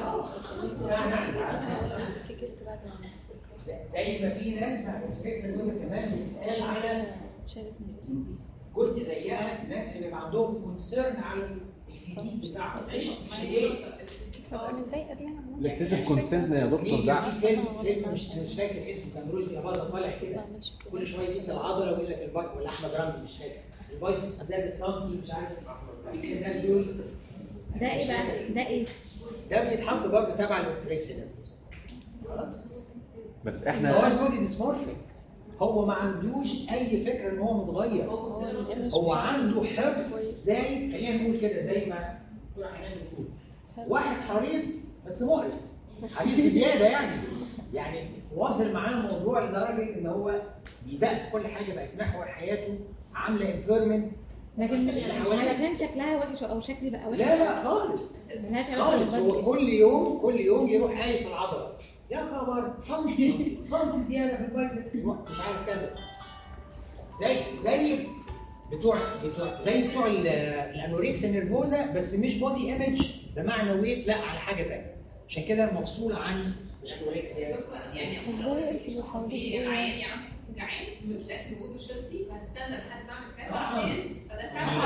زي ما في ناس مع الاورثوركسيا نيرفوزا كمان بيتقال على جزء زيها الناس اللي بيبقى عندهم كونسيرن على الفيزيك بتاعهم. مش ليه؟ انا متضايقه دي انا الاكسسيف كونسنت يا دكتور ده في فيلم فيلم مش مش فاكر اسمه، كان رشدي اباظه طالع كده كل شويه يقيس العضله ويقول لك البايك، ولا احمد رمزي مش فاكر البايسبس زادت سنتي مش عارف. الناس دول ده ايه بقى؟ ده ايه؟ ده بيتحط برضه تبع الاورثوركسيا نيرفوزا. خلاص؟ بس ما احنا هوش بودي ديسمورفيك، هو ما عندوش اي فكره ان هو متغير، هو عنده حرص زي خلينا نقول كده زي ما دكتور حنان بتقول، واحد حريص بس مقرف، حريص بزياده يعني يعني واصل معاه الموضوع لدرجه ان هو بيدق في كل حاجه، بقت محور حياته عامله امبيرمنت. لكن مش مش علشان شكلها وحش او شكلي بقى وحش. لا لا خالص ملهاش علاقه خالص، هو كل يوم كل يوم يروح قايس العضله، يا خبر سنتي سنتي زياده في البايسب، يروح مش عارف كذا، زي زي بتوع بتوع زي بتوع الانوركسيا نيرفوزا، بس مش بودي ايمج بمعنى ويت، لا على حاجه ثانيه، عشان كده مفصوله عن الانوركسيا. يعني في عيان يعني جعان بس الاكل موجود مش تشيلسي، فهستنى لحد ما اعمل كذا عشان فده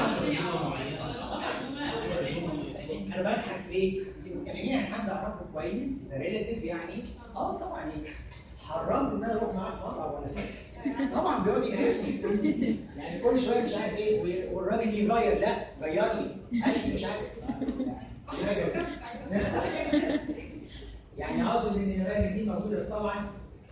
انا بضحك ليه؟ انت بتكلميني عن حد اعرفه كويس، ذا ريليتيف يعني، اه طبعا حرمت ان انا اروح معاه في مطعم ولا كده، طبعا بيقعد يقرفني يعني كل شويه مش عارف ايه، والراجل يغير، لا غير لي قال لي مش عارف يعني اقصد ان النماذج دي موجوده، بس طبعا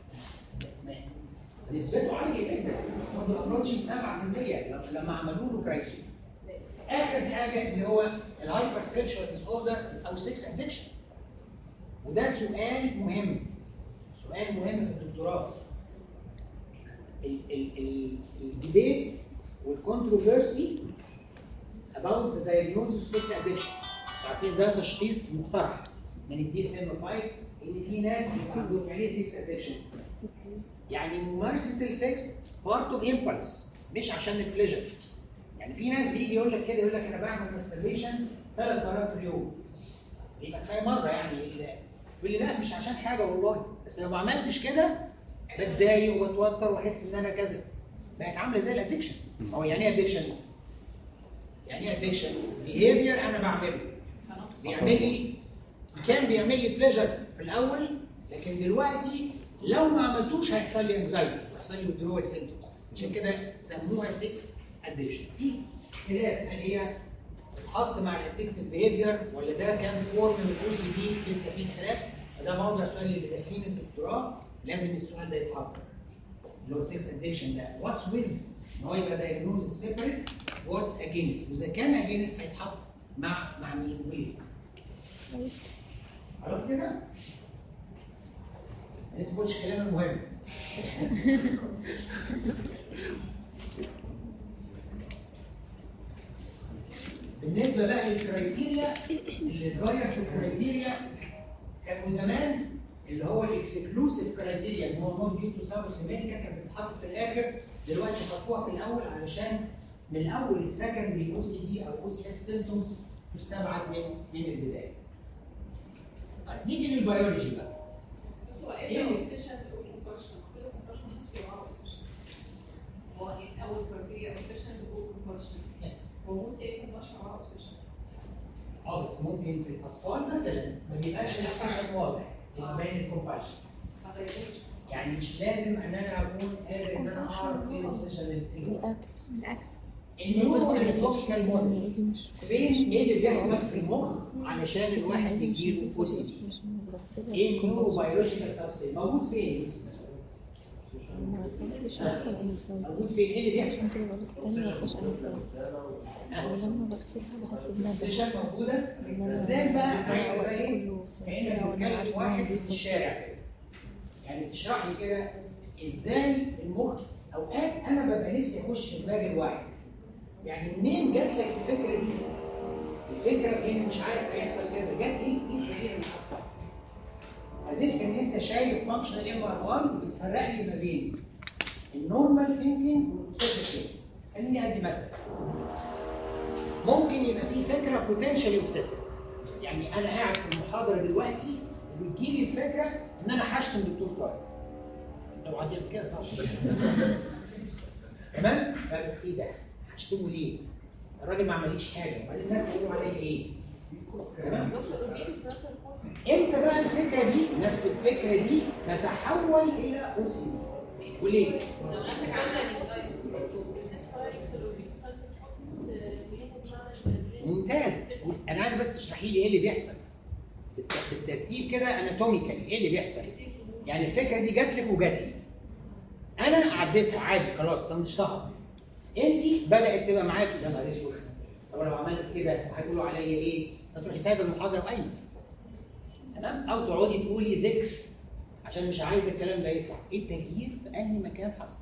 نسبته عاليه جدا، برضه ابروتشنج سبعة في المية لما عملوا له كرايتيريا. اخر حاجه اللي هو الهايبر سيكشوال ديس اوردر او سكس ادكشن، وده سؤال مهم، سؤال مهم في الدكتوراه. الديبيت والكونتروفيرسي about the diagnosis of sex addiction. عارفين ده تشخيص مقترح من الدي اس ام خمسة ان في ناس بيبقى عندهم يعني ايه سكس ادكشن؟ يعني ممارسه السكس بارت اوف امبلس مش عشان البليجر. يعني في ناس بيجي يقول لك كده، يقول لك انا بعمل ماستربيشن ثلاث مرات في اليوم. يبقى كفايه مره يعني، يقول لي لا مش عشان حاجه والله، بس لو ما عملتش كده بتضايق وبتوتر واحس ان انا كذا. بقت عامله زي الادكشن. هو يعني ايه ادكشن؟ يعني ايه ادكشن؟ بيهيفير انا بعمله. بيعمل لي كان بيعمل لي بليجر في الاول، لكن دلوقتي لو ما عملتوش هيحصل لي انكزايتي، هيحصل لي withdrawal symptoms. عشان كده سموها سكس ادكشن. في خلاف هل هي تتحط مع الادكتيف بيهيفير ولا ده كان فورم من الاو سي دي، لسه في خلاف. فده موضوع سؤال اللي داخلين الدكتوراه لازم السؤال ده يتحط، اللي هو سكس ادكشن ده واتس ويز ان هو يبقى دايجنوز سيبريت، واتس اجينست، واذا كان اجينست هيتحط مع مع مين وليه. خلاص كده؟ لسه ما قلتش الكلام المهم. بالنسبه بقى للكرايتيريا اللي اتغير في الكرايتيريا، كانوا زمان اللي هو الاكسكلوسيف كرايتيريا اللي هو نوت ديو تو ساوث امريكا كانت بتتحط في الاخر، دلوقتي حطوها في الاول علشان من الاول السكندري او سي دي او او سي اس سيمبتومز تستبعد من من البدايه. طيب نيجي للبيولوجي بقى. هو ايه الاوبسيشنز او كومبالشن؟ كل كومبالشن خاص بيه اوبسيشن. هو اول كرايتيريا اوبسيشنز او كومبالشن. يس. هو موست ايه كومبالشن او اوبسيشن؟ اه بس ممكن في الاطفال مثلا ما بيبقاش الاوبسيشن واضح، يبقى باين الكومبالشن. يعني مش لازم ان انا اكون قادر ان انا اعرف ايه الاوبسيشن الاكت الاكت النيورو اناتوميكال موديل، فين ايه اللي بيحصل في المخ علشان الواحد يجيله او سي دي؟ ايه النيورو بيولوجيكال سبستيت موجود فين؟ موجود فين؟ ايه اللي بيحصل؟ ولما بغسلها بحس بندم. السيشن موجوده ازاي بقى؟ عايز ابين كانك بتكلم واحد في الشارع كده، يعني تشرح لي كده ازاي المخ اوقات انا ببقى نفسي اخش في دماغ الواحد. يعني منين جات لك الفكره دي؟ الفكره في ان مش عارف هيحصل كذا، جت ايه التغيير اللي حصل؟ ازيف ان انت شايف فانكشنال ام ار اي بتفرق لي ما بين النورمال ثينكينج والاوبسيسيف ثينكينج. خليني ادي مثلا. ممكن يبقى في فكره بوتنشالي اوبسيسيف، يعني انا قاعد في المحاضره دلوقتي وبتجيلي الفكره ان انا هشتم دكتور طارق. انت وعدت كده طبعا. تمام؟ فايه ده؟ هشتمه ليه؟ الراجل ما عمليش حاجه، وبعدين الناس هيقولوا عليا ايه؟ تمام؟ امتى بقى الفكره دي، نفس الفكره دي تتحول الى او سي دي؟ وليه؟ لو نفسك عامله انكزايتي ممتاز. انا عايز بس تشرحي لي ايه اللي بيحصل بالترتيب كده اناتوميكال، ايه اللي بيحصل؟ يعني الفكره دي جات لك وجات لي. انا عديتها عادي خلاص طنشتها. انت بدات تبقى معاكي يا نهار اسود، طب لو عملت كده هيقولوا عليا ايه؟ فتروحي سايبه المحاضره وقايمه. تمام؟ او تقعدي تقولي ذكر عشان مش عايزه الكلام ده يطلع. ايه التغيير في انهي مكان حصل؟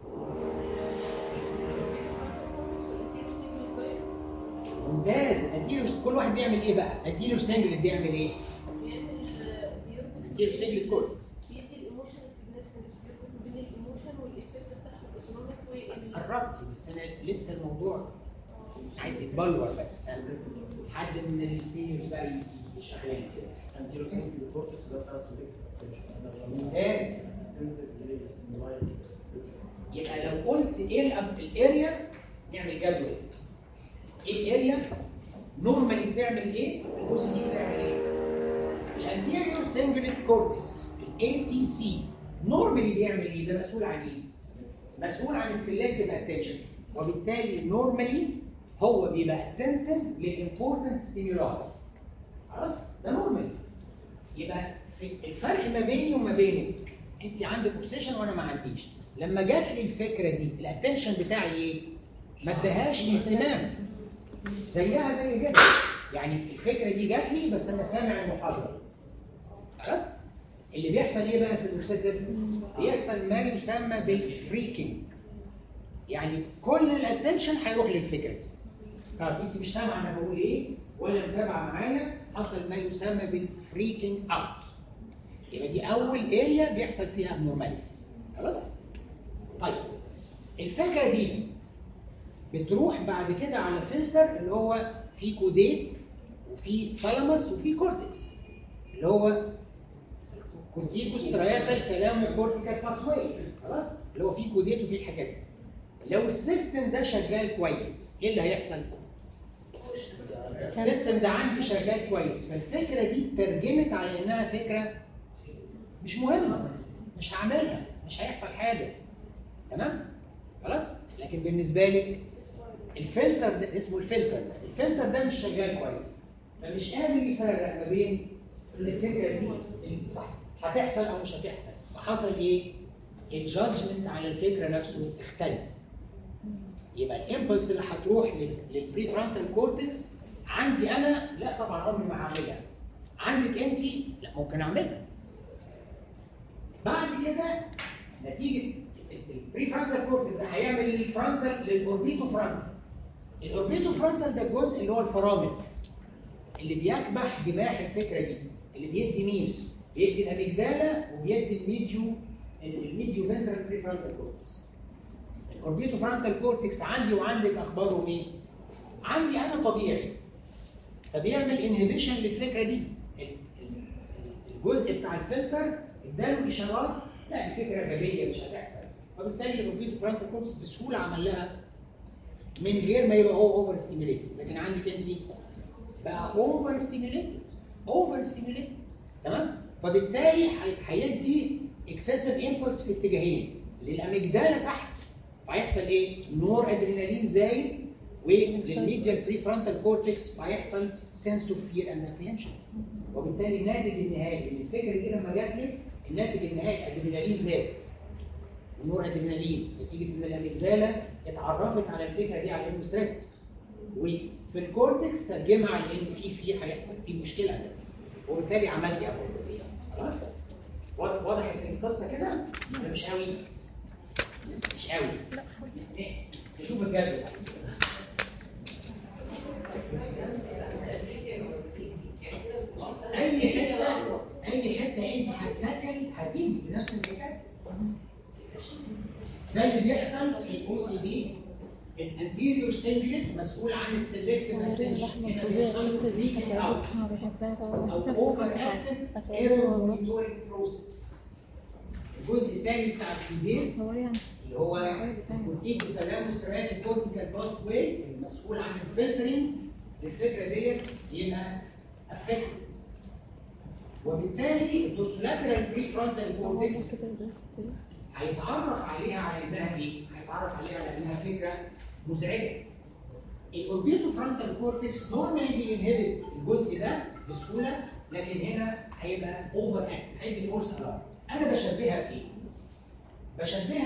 ممتاز. الانتيريور كل واحد بيعمل ايه بقى؟ انتيريور سنجلت بيعمل ايه؟ انتيريور سنجلت كورتكس بيدي الايموشن سيجنفكنس بين الايموشن والايفكت بتاعها الايكونوميك وال قربتي، بس انا لسه الموضوع عايز يتبلور بس. حد من السينيورز بقى شغال كده. انتيرو سنجل كورتكس ده بتاع السلكت. ممتاز. يبقى لو قلت ايه الاريا نعمل جدول. ايه الاريا؟ نورمالي بتعمل ايه؟ الجزء دي بتعمل ايه؟ الانتيريور سنجلت كورتكس الاي سي سي نورمالي بيعمل ايه؟ ده مسؤول عن ايه؟ مسؤول عن السلكتيف اتنشن، وبالتالي نورمالي هو بيبقى اتنتف للامبورتنت ستيمولاي. خلاص؟ ده نورمالي. يبقى في الفرق ما بيني وما بينك، انت عندك اوبسيشن وانا ما عنديش. لما جات لي الفكره دي الاتنشن بتاعي ايه؟ ما ادهاش اهتمام. زيها زي كده. يعني الفكره دي جات لي بس انا سامع المحاضره. خلاص؟ اللي بيحصل ايه بقى في الاوبسيسيف؟ بيحصل ما يسمى بالفريكينج. يعني كل الاتنشن هيروح للفكره دي. خلاص انت مش سامعه انا بقول ايه ولا متابعه معايا، حصل ما يسمى بالفريكينج اوت. يبقى دي اول اريا بيحصل فيها ابنورماليتي. خلاص؟ طيب الفكره دي بتروح بعد كده على فلتر اللي هو فيه كوديت وفي ثالاموس وفي كورتكس اللي هو كورتيكوس ترياتال ثالامو كورتيكال باثواي. خلاص؟ اللي هو فيه كوديت وفيه الحاجات دي. لو السيستم ده شغال كويس ايه اللي هيحصل؟ السيستم ده عندي شغال كويس، فالفكره دي اترجمت على انها فكره مش مهمه، مش هعملها، مش هيحصل حاجه. تمام؟ خلاص؟ لكن بالنسبه لك الفلتر ده اسمه الفلتر ده، الفلتر ده مش شغال كويس، فمش قادر يفرق ما بين الفكره دي صح هتحصل او مش هتحصل. فحصل ايه؟ الجادجمنت على الفكره نفسه اختلف. يبقى الامبلس اللي هتروح للبري فرونتال كورتكس عندي انا لا طبعا عمري ما هعملها. عندك انت لا ممكن اعملها. بعد كده نتيجه البري فرونتال كورتكس هيعمل للفرونتال للاوربيتو فرونتال. الاوربيتو فرونتال ده الجزء اللي هو الفرامل اللي بيكبح جماح الفكره دي، اللي بيدي مين؟ بيدي الاميجدالا وبيدي الميديو الميديو فنترال بري فرونتال كورتكس. الاوربيتو فرونتال كورتكس عندي وعندك اخبارهم ايه؟ عندي انا طبيعي فبيعمل انهبيشن للفكره دي. الجزء بتاع الفلتر اداله اشارات لا دي فكره غبيه مش هتحصل، وبالتالي الاوربيتو فرونتال كورتكس بسهوله عمل لها من غير ما يبقى هو اوفر ستيميوليتد. لكن عندك انت بقى اوفر ستيميوليتد اوفر ستيميوليتد. تمام؟ فبالتالي هيدي اكسسيف امبولس في اتجاهين للاميجدالا تحت، فهيحصل ايه؟ نور ادرينالين زايد، وللميديال بري فرونتال كورتكس فهيحصل سنس اوف فير اند ابريهنشن. وبالتالي الناتج النهائي من الفكره دي لما جات لك الناتج النهائي ادرينالين زاد ونور ادرينالين نتيجه ان الاميجدالا اتعرفت على الفكره دي على انه ستريس، وفي الكورتكس ترجمها على ان في في هيحصل في مشكله هتحصل، وبالتالي عملتي افورتكس. خلاص؟ وضحت القصه كده؟ ولا مش قوي؟ مش قوي. نشوف الجدول. اي حته اي حته انت هتاكل هتيجي بنفس الحكايه. ده اللي بيحصل في الاو سي دي. الانتيريور سنجلت مسؤول عن السلكتيف اتنشن، هنا بيحصل فريكينج اوت او اوفر اكتف ايرور مونيتورنج بروسيس. الجزء الثاني بتاع الكوديت اللي هو الكورتيكو ثالاموس ترياتال كورتيكال باث واي المسؤول عن الفلترنج للفكره ديت يبقى افكتد، وبالتالي الدوسولاترال بري فرونتال كورتكس هيتعرف عليها على انها ايه؟ هيتعرف عليها على انها فكره مزعجه. الاوربيتو فرونتال كورتكس نورمالي بينهبت الجزء ده بسهوله، لكن هنا هيبقى اوفر اكتف، هيدي فورس الارم. انا بشبهها بايه؟ بشبهها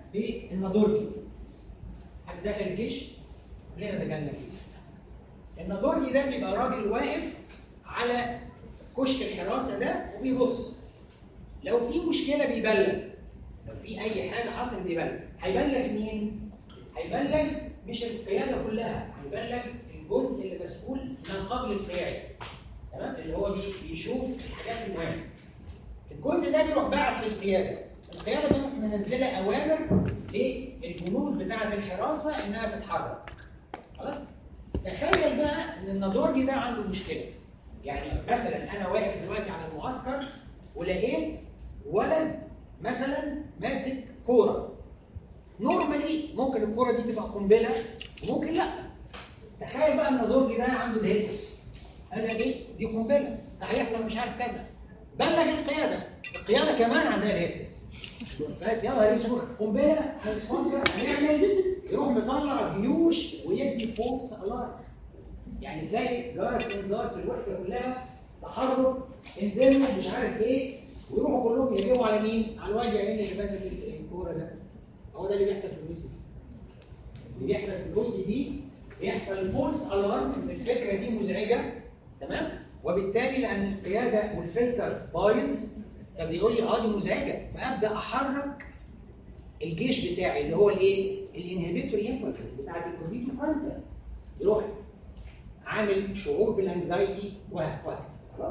بالنادورجي. حد دخل الجيش؟ كلنا دخلنا الجيش. النادورجي ده بيبقى راجل واقف على كشك الحراسه ده وبيبص. لو في مشكله بيبلغ، لو في اي حاجه حصلت بيبلغ. هيبلغ مين؟ هيبلغ مش القياده كلها، هيبلغ الجزء اللي مسؤول من قبل القياده. تمام؟ اللي هو بيشوف الحاجات المهمه. الجزء ده بيروح باعت للقياده، القياده بتروح منزله اوامر للجنود بتاعه الحراسه انها تتحرك. خلاص؟ تخيل بقى ان النادورجي ده عنده مشكله. يعني مثلا انا واقف دلوقتي على المعسكر ولقيت ولد مثلا ماسك كوره. نورمالي ممكن الكوره دي تبقى قنبله وممكن لا. تخيل بقى النادورجي ده عنده الهسس. قال لك ايه؟ دي قنبله، ده هيحصل مش عارف كذا. بلغ القياده، القياده كمان عندها الهسس. فقالت يلا اسمه قنبله، هنفكر هنعمل، يروح مطلع جيوش ويدي فوكس الارم. يعني تلاقي جرس انذار في الوحده كلها، تحرك، انزلوا مش عارف ايه، ويروحوا كلهم يهجموا على مين؟ على الواد يا عيني اللي ماسك الكوره ده. هو ده اللي بيحصل في الروسي. اللي بيحصل في الروسي دي بيحصل فولس الارم، الفكره دي مزعجه، تمام؟ وبالتالي لان القياده والفلتر بايظ فبيقول لي اه دي مزعجه، فابدا احرك الجيش بتاعي اللي هو الايه؟ الانهبيتوري امبلسز بتاعت الاوربيتو فرونتال. يروح عامل شعور بالانكزايتي وهكذا. خلاص؟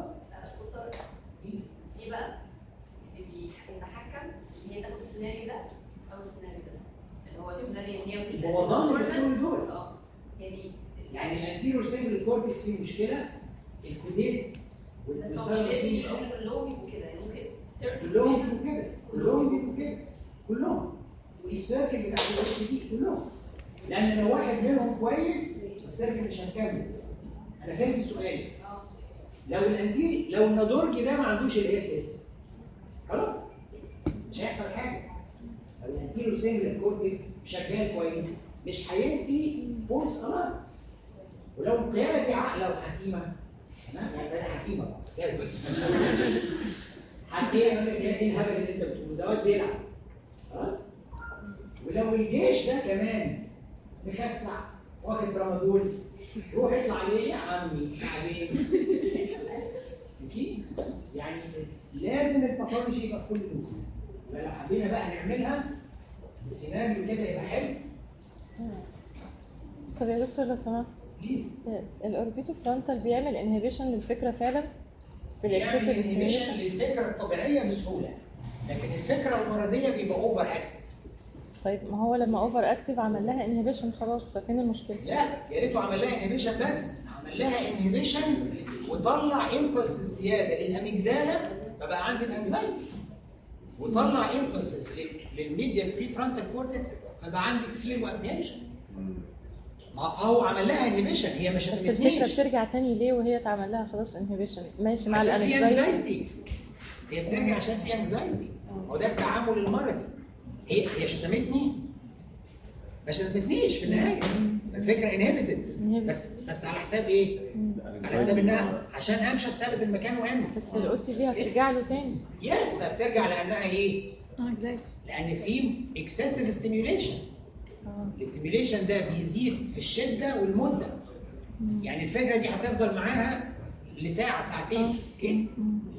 ايه بقى اللي بيتحكم ان هي تاخد السيناريو ده او السيناريو ده؟ اللي هو السيناريو ان هي البوظان اللي كل دول. اه يعني يعني الانتيريور سيجنال كورتكس فيه مشكله، الكوديت بس هو مش لازم يبقوا كلهم يبقوا كده، يعني ممكن كلهم يبقوا كده، كلهم يبقوا كده، كلهم. والسيركل بتاع الاس دي كلهم. لان لو واحد منهم كويس السيركل مش هتكمل. انا فهمت سؤالي. لو الانتيري لو النادورجي ده ما عندوش الاس اس خلاص مش هيحصل حاجه. لو الانتيريور سيجنال كورتكس شغال كويس مش هيدي فورس الارم. ولو القياده دي عاقله وحكيمه، تمام؟ يعني ده حكيمه لازم. حكيمه ايه الهبل اللي انت بتقوله ده؟ واد بيلعب. خلاص؟ ولو الجيش ده كمان مخسع واخد ترامادول روح اطلع عليه يا عمي بعدين. اكيد؟ يعني لازم الباثولوجي يبقى في كل دول. لو حبينا بقى نعملها بسيناريو كده يبقى حلو. طب يا دكتور لو سمحت، بليز. الاوربيتو فرونتال بيعمل انهبيشن للفكره فعلا؟ بيعمل انهبيشن للفكره الطبيعيه بسهوله، لكن الفكره المرضيه بيبقى اوفر اكتف. طيب ما هو لما اوفر اكتف عمل لها انهبيشن خلاص، ففين المشكله؟ لا يا ريته عمل لها انهبيشن، بس عمل لها انهبيشن وطلع امبلسز زياده للاميجدالا فبقى عندي الانكزايتي، وطلع امبلسز للميديا بري فرونتال كورتكس فبقى عندك فير وابريشن. ما هو عمل لها انهبيشن، هي مش بس الفكره بترجع تاني ليه وهي اتعمل لها خلاص انهبيشن؟ ماشي مع الانكزايتي. هي بترجع عشان في انكزايتي. هو ده التعامل المرضي. هي هي شتمتني ما شتمتنيش في النهايه. الفكره انهبيتد بس بس على حساب ايه؟ على حساب انها عشان انشا ثابت المكان وامن. بس الاو سي دي هترجع له تاني. يس فبترجع لانها ايه؟ لان في اكسسيف ستيميوليشن. الاستيميوليشن ده بيزيد في الشده والمده. يعني الفكره دي هتفضل معاها لساعه ساعتين. اوكي؟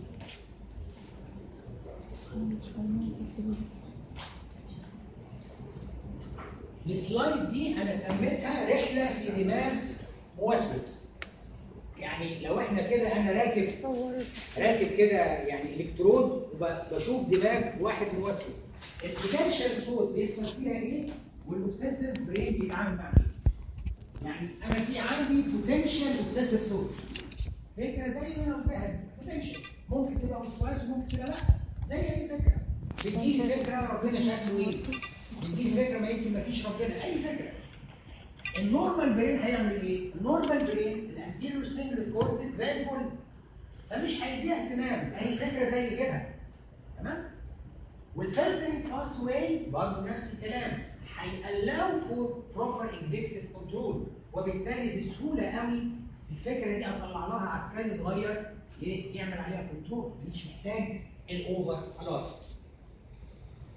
السلايد دي انا سميتها رحله في دماغ موسوس. يعني لو احنا كده انا راكب راكب كده يعني الكترود وبشوف دماغ واحد موسوس. البوتنشال صوت بيحصل فيها ايه؟ والاوبسيسيف برين بيتعامل مع ايه؟ يعني انا في عندي بوتنشال اوبسيسيف صوت. فكره زي ما انا قلتها بوتنشال ممكن تبقى وسواس وممكن تبقى لا. زي اي فكره. بتجيلي فكره ربنا شكله ايه؟ بتجيلي فكره ما يمكن ما فيش ربنا، اي فكره. النورمال برين هيعمل ايه؟ النورمال برين الانتيريور سينجل كورتكس زي الفل. فمش هيديها اهتمام، هي فكره زي كده. تمام؟ والفلترنج باس واي برضه نفس الكلام. هيقلقوا فور بروبر اكزيكتيف كنترول، وبالتالي بسهوله قوي الفكره دي اطلع لها عسكري صغير يعمل عليها كنترول، مش محتاج الاوفر خلاص.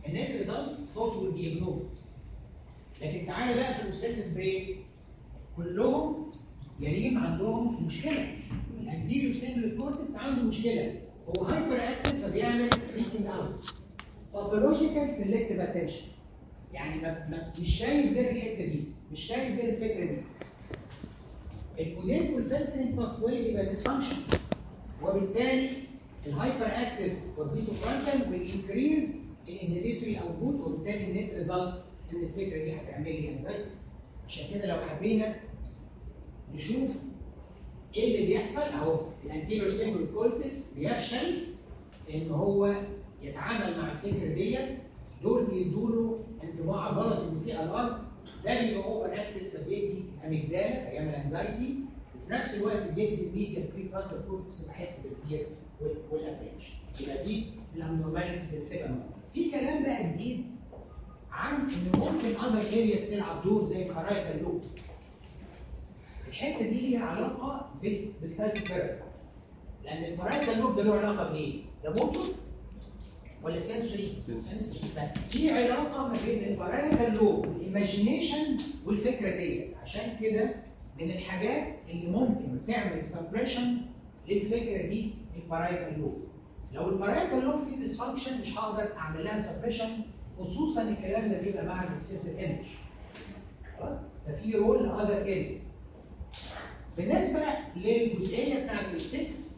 النت ريزلت ثوت ويل بي اجنورد. لكن تعالى بقى في الاوبسيسيف برين كلهم يا ريم عندهم مشكله. الانتيريور سينجل كورتكس عنده مشكله، هو هايبر اكتف فبيعمل فريكينج اوت. باثولوجيكال سيلكتيف اتنشن، يعني ما ما مش شايف غير الحته دي، مش شايف غير الفكره دي. الكوديت والفلترنج باث واي يبقى ديسفانكشن، وبالتالي الهايبر اكتف كورتيكو فرونتال will increase الانهبيتوري اوتبوت، وبالتالي النت ريزلت ان الفكره دي هتعمل لي انزايتي. عشان كده لو حبينا نشوف ايه اللي بيحصل اهو، الانتيريور سينجل كورتكس بيفشل في ان هو يتعامل مع الفكره ديت، دول بيدوا له انطباع غلط ان في الارم، ده بيبقى اوفر اكتف فبيدي اميجدالا فيعمل انزايتي، وفي نفس الوقت بيدي الميديا بري فرونتال كورتكس بحس بالفير والابريتش. يبقى دي الابنورماليتيز اللي بتبقى موجوده. في كلام بقى جديد عن ان ممكن اذر ارياز تلعب دور زي البارايتال لوب. الحته دي ليها علاقه بالسايكوثيرابي، لان البارايتال لوب ده له علاقه بايه؟ ده موتور ولا سنسوري؟ في علاقه ما بين البارايتال لوب والايماجينيشن والفكره ديت، عشان كده من الحاجات اللي ممكن تعمل سبريشن للفكره دي البارايتال لوب. لو البارايتال لوب فيه ديسفانكشن مش هقدر اعمل لها سبريشن، خصوصا الكلام ده بيبقى مع الاوبسيسيف ايمج. خلاص؟ ففي رول لاذر ارياز. بالنسبه للجزئيه بتاعت التكس،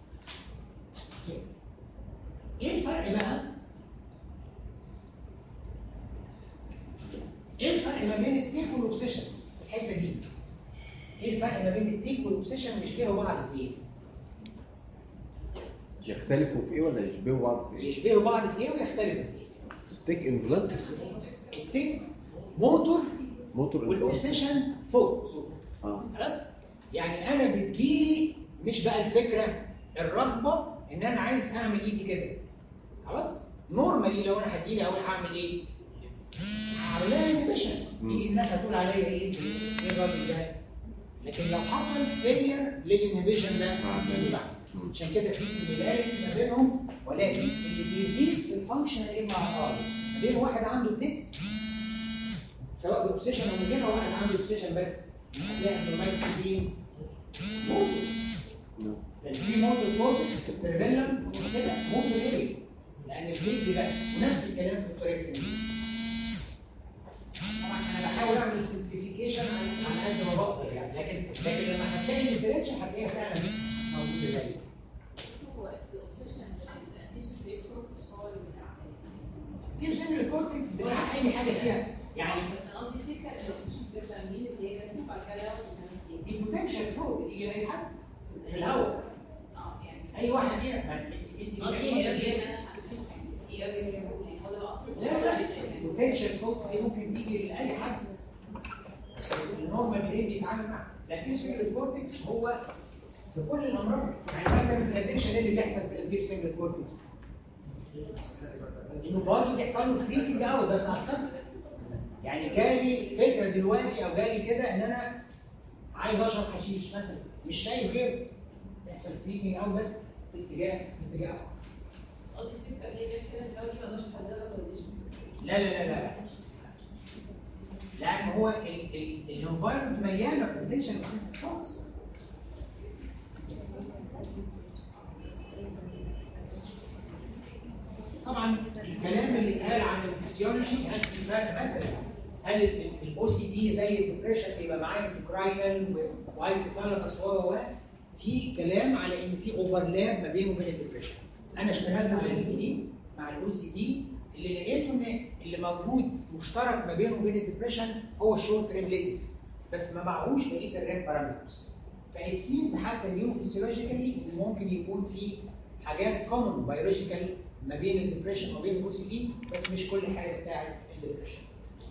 ايه الفرق بقى؟ ايه الفرق ما بين التيك والاوبسيشن في الحته دي؟ ايه الفرق ما بين التيك والاوبسيشن ويشبهوا بعض في ايه؟ يختلفوا في ايه ولا يشبهوا بعض في ايه؟ يشبهوا بعض في ايه ويختلفوا في ايه؟ التيك انفلانت، التيك موتور موتور والاوبسيشن ثوت. اه خلاص؟ يعني انا بتجيلي مش بقى الفكره، الرغبه ان انا عايز اعمل ايدي كده. خلاص؟ نورمالي لو انا هتجيلي اقول هعمل ايه؟ هعمل لها انيبيشن، تيجي الناس هتقول عليا ايه؟ ايه الراجل ده؟ لكن لو حصل فيلير للانيبيشن ده هعمل بعد. عشان كده في سيميلاريتي ما بينهم، ولكن اللي بيزيد في الفانكشنال ام ار اي ما بين واحد عنده تيك سواء باوبسيشن او من غير واحد عنده اوبسيشن بس هتلاقي ابنورماليتي دي موتور. في موتور كورتكس في السيربيلم كده موتور ايه؟ لان الجلد دي بقى ونفس الكلام في التوريكس. طبعا انا بحاول اعمل سمبليفيكيشن على قد ما بقدر يعني، لكن لكن لما هتلاقي الديفرنشال هتلاقيها فعلا موجوده زي كتير. سن الكورتكس بتاع اي حاجه فيها يعني، بس انا قصدي الفكره ان الاوبسيشن بتبقى مين اللي هي بتبقى كده دي بوتنشال فلو يجي اي حد في الهواء. اه يعني اي واحد فينا ما انت انت لا لا البوتنشال فلوز دي ممكن تيجي لاي حد النورمال برين بيتعامل معاه. لكن سن الكورتكس هو في كل الامراض، يعني مثلا في الادكشن اللي بيحصل في الانتير سينجل كورتكس انه برضه بيحصل له فريكنج اوت بس على السبستنس. يعني جالي فكره دلوقتي او جالي كده ان انا عايز اشرب حشيش مثلا، مش شايف غيره، بيحصل فريكنج اوت بس في اتجاه في اتجاه اخر. قصدي الفكره اللي هي كده اللي هو دي ما اقدرش احددها بوزيشن. لا لا لا لا لان هو الانفايرمنت مليانه بوتنشال اوبسيسيف فورس. طبعا الكلام اللي اتقال عن الفسيولوجي، هل في فرق مثلا؟ هل الاو سي دي زي الديبريشن بيبقى معاه انتوكراينال وهايبوثالاموس و و في كلام على ان في اوفرلاب ما بينه وبين الديبريشن. انا اشتغلت على الاو سي دي مع الاو سي دي اللي لقيته ان اللي موجود مشترك ما بينه وبين الديبريشن هو الشورت ريم ليتنسي، بس ما معهوش بقيه الريم بارامترز. فايت سيمز حتى نيوروفيسيولوجيكالي ممكن يكون في حاجات كومن بيولوجيكال ما بين الديبريشن وما بين الاو سي دي، بس مش كل حاجه بتاعت الديبريشن.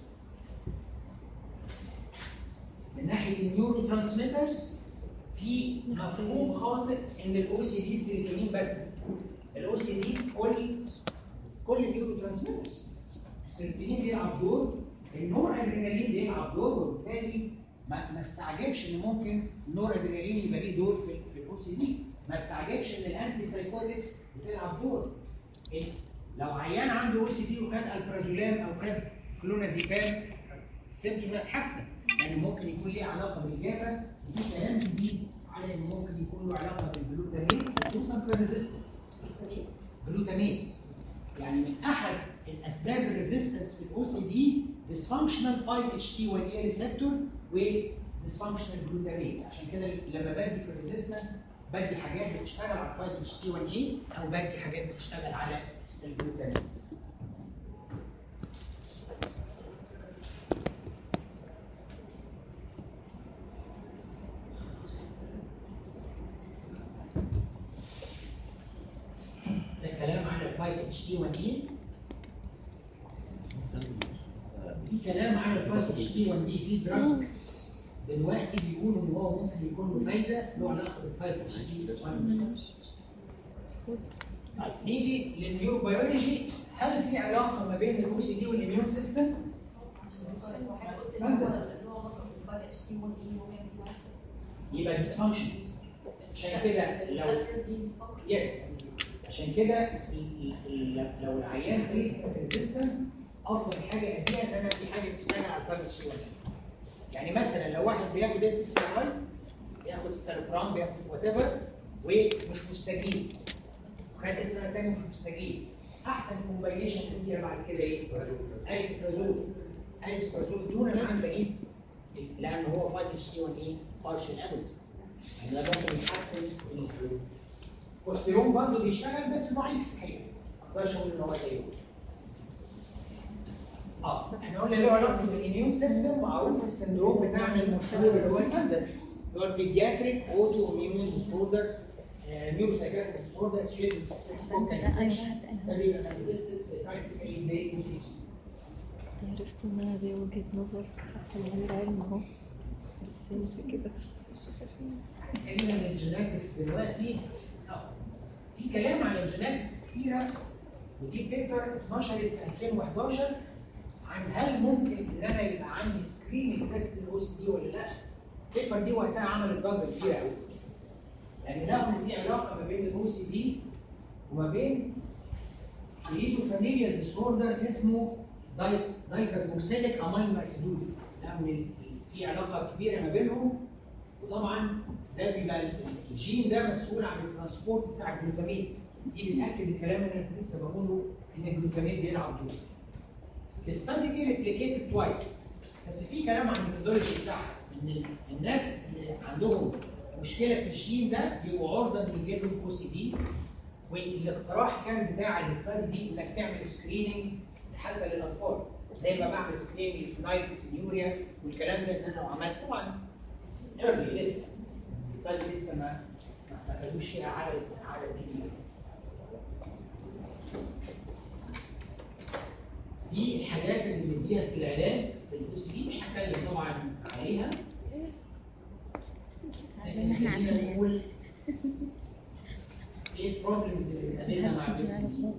من ناحيه النيورو ترانسميترز في مفهوم خاطئ ان الاو سي دي سيروتونين بس. الاو سي دي كل كل النيورو ترانسميترز. السيروتونين بيلعب دور، النور ادرينالين بيلعب دور، وبالتالي ما ما استعجبش ان ممكن النور ادرينالين يبقى ليه دور في في الاو سي دي. ما استعجبش ان الانتي سايكوتكس بتلعب دور. لو عيان عنده او سي دي وخد البرازولام او خد كلونازيبام السيمتوم هتتحسن، لان يعني ممكن يكون ليه علاقه بالجافه، وفي كلام جديد على ان ممكن يكون له علاقه بالجلوتامين خصوصا في الريزيستنس. جلوتامين يعني من احد الاسباب الريزيستنس في الاو سي دي ديسفانكشنال فايف اتش تي واحد اي ريسبتور وديسفانكشنال جلوتامين، عشان كده لما بدي في الريزيستنس بدي حاجات بتشتغل على فايف اتش تي واحد اي او بدي حاجات بتشتغل على الجلوتامين. ده كلام على فايف اتش تي واحد اي. في كلام على فايف اتش تي واحد اي في دراج دلوقتي بيقولوا ان هو ممكن يكون له فايده له علاقه بالفايف اتش تي واحد اي. طيب نيجي للنيوروبيولوجي، هل في علاقه ما بين الاو سي دي والاميون سيستم؟ يبقى ديسفانكشن. عشان كده لو يس عشان كده لو العيان تريتمنت ريزيستنت افضل حاجه اديها ان انا في حاجه تشتغل على الفايف اتش تي واحد اي. يعني مثلا لو واحد بياخد اس اس اي بياخد ستالوبرام بياخد وات ايفر ومش مستجيب، وخد اس اي تاني مش مستجيب، احسن كومباينيشن تديها بعد كده ايه؟ ايبرازول. ايبرازول دون عن بقيه لان هو فايف اتش تي واحد اي بارشل اجونست، يعني ده ممكن يحسن الاسترويد. والستيرون برضه بيشتغل بس ضعيف الحقيقه، ما اقدرش اقول ان هو زيه. اه احنا قلنا له علاقه بالاميون سيستم، معروف السندروم بتاعنا المشهور اللي هو الكاندس اللي هو البيدياتريك اوتو اميون ديسوردر نيورو سايكاتريك ديسوردر اسوشيتد ده بيبقى مانيفستد سايكاتريكالي باي سي جي. عرفت انها دي وجهة نظر حتى من غير علم اهو، بس كده خلينا من الجيناتكس دلوقتي. اه في كلام على الجيناتكس كتيره، ودي بيبر اتنشرت في ألفين وحداشر عن هل ممكن ان انا يبقى عندي سكريننج تيست للاو سي دي ولا لا. البيبر دي وقتها عملت ضجه كبيره قوي، لان لقوا ان في علاقه ما بين الاو سي دي وما بين ليدو فاميليال ديسوردر اسمه دايكاربوكسيليك امينو اسيدوز، لان في علاقه كبيره ما بينهم. وطبعا ده بيبقى الجين ده مسؤول عن الترانسبورت بتاع الجلوتاميت، دي بتاكد الكلام اللي انا لسه بقوله ان الجلوتاميت بيلعب دور. الاستادي دي ريبليكيتد توايس، بس في كلام عن الميثودولوجي بتاعها ان الناس اللي عندهم مشكله في الجين ده بيبقوا عرضه ان يجيب لهم او سي دي، والاقتراح كان بتاع الاستادي دي انك تعمل سكريننج حتى للاطفال زي ما بعمل سكريننج للفينايلكتونيوريا والكلام ده. انا لو عملت طبعا ايرلي لسه الاستادي لسه ما ما خدوش فيها عدد عدد كبير. دي الحاجات اللي بنديها في العلاج في الاو سي دي، مش هتكلم طبعا عليها. لكن خلينا نقول ايه البروبلمز اللي بنقابلها مع الاو سي دي.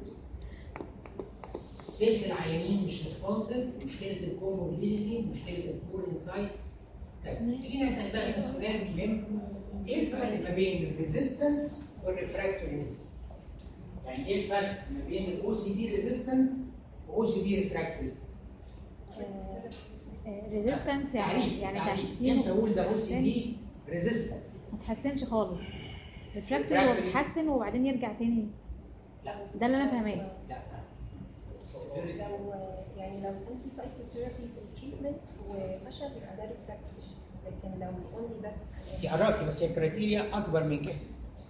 تلت العيانين مش ريسبونسيف، مشكله الكوموربيديتي، مشكله البور انسايت. خلينا نسال بقى سؤال مهم، ايه الفرق ما بين الريزيستنس والريفراكتورينس؟ يعني ايه الفرق ما بين الاو سي دي ريزيستنت واو سي دي ريفراكتوري؟ ريزيستنس يعني يعني تحسين. امتى اقول ده او سي دي ريزيستنت؟ ما تحسنش خالص. ريفراكتوري هو بيتحسن وبعدين يرجع تاني. لا ده اللي انا فاهماه. لا لو يعني لو انت سايكوثيرابي في التريتمنت وفشل يبقى ده ريفراكتوري، لكن لو اونلي بس انت قربتي، بس هي كرايتيريا اكبر من كده.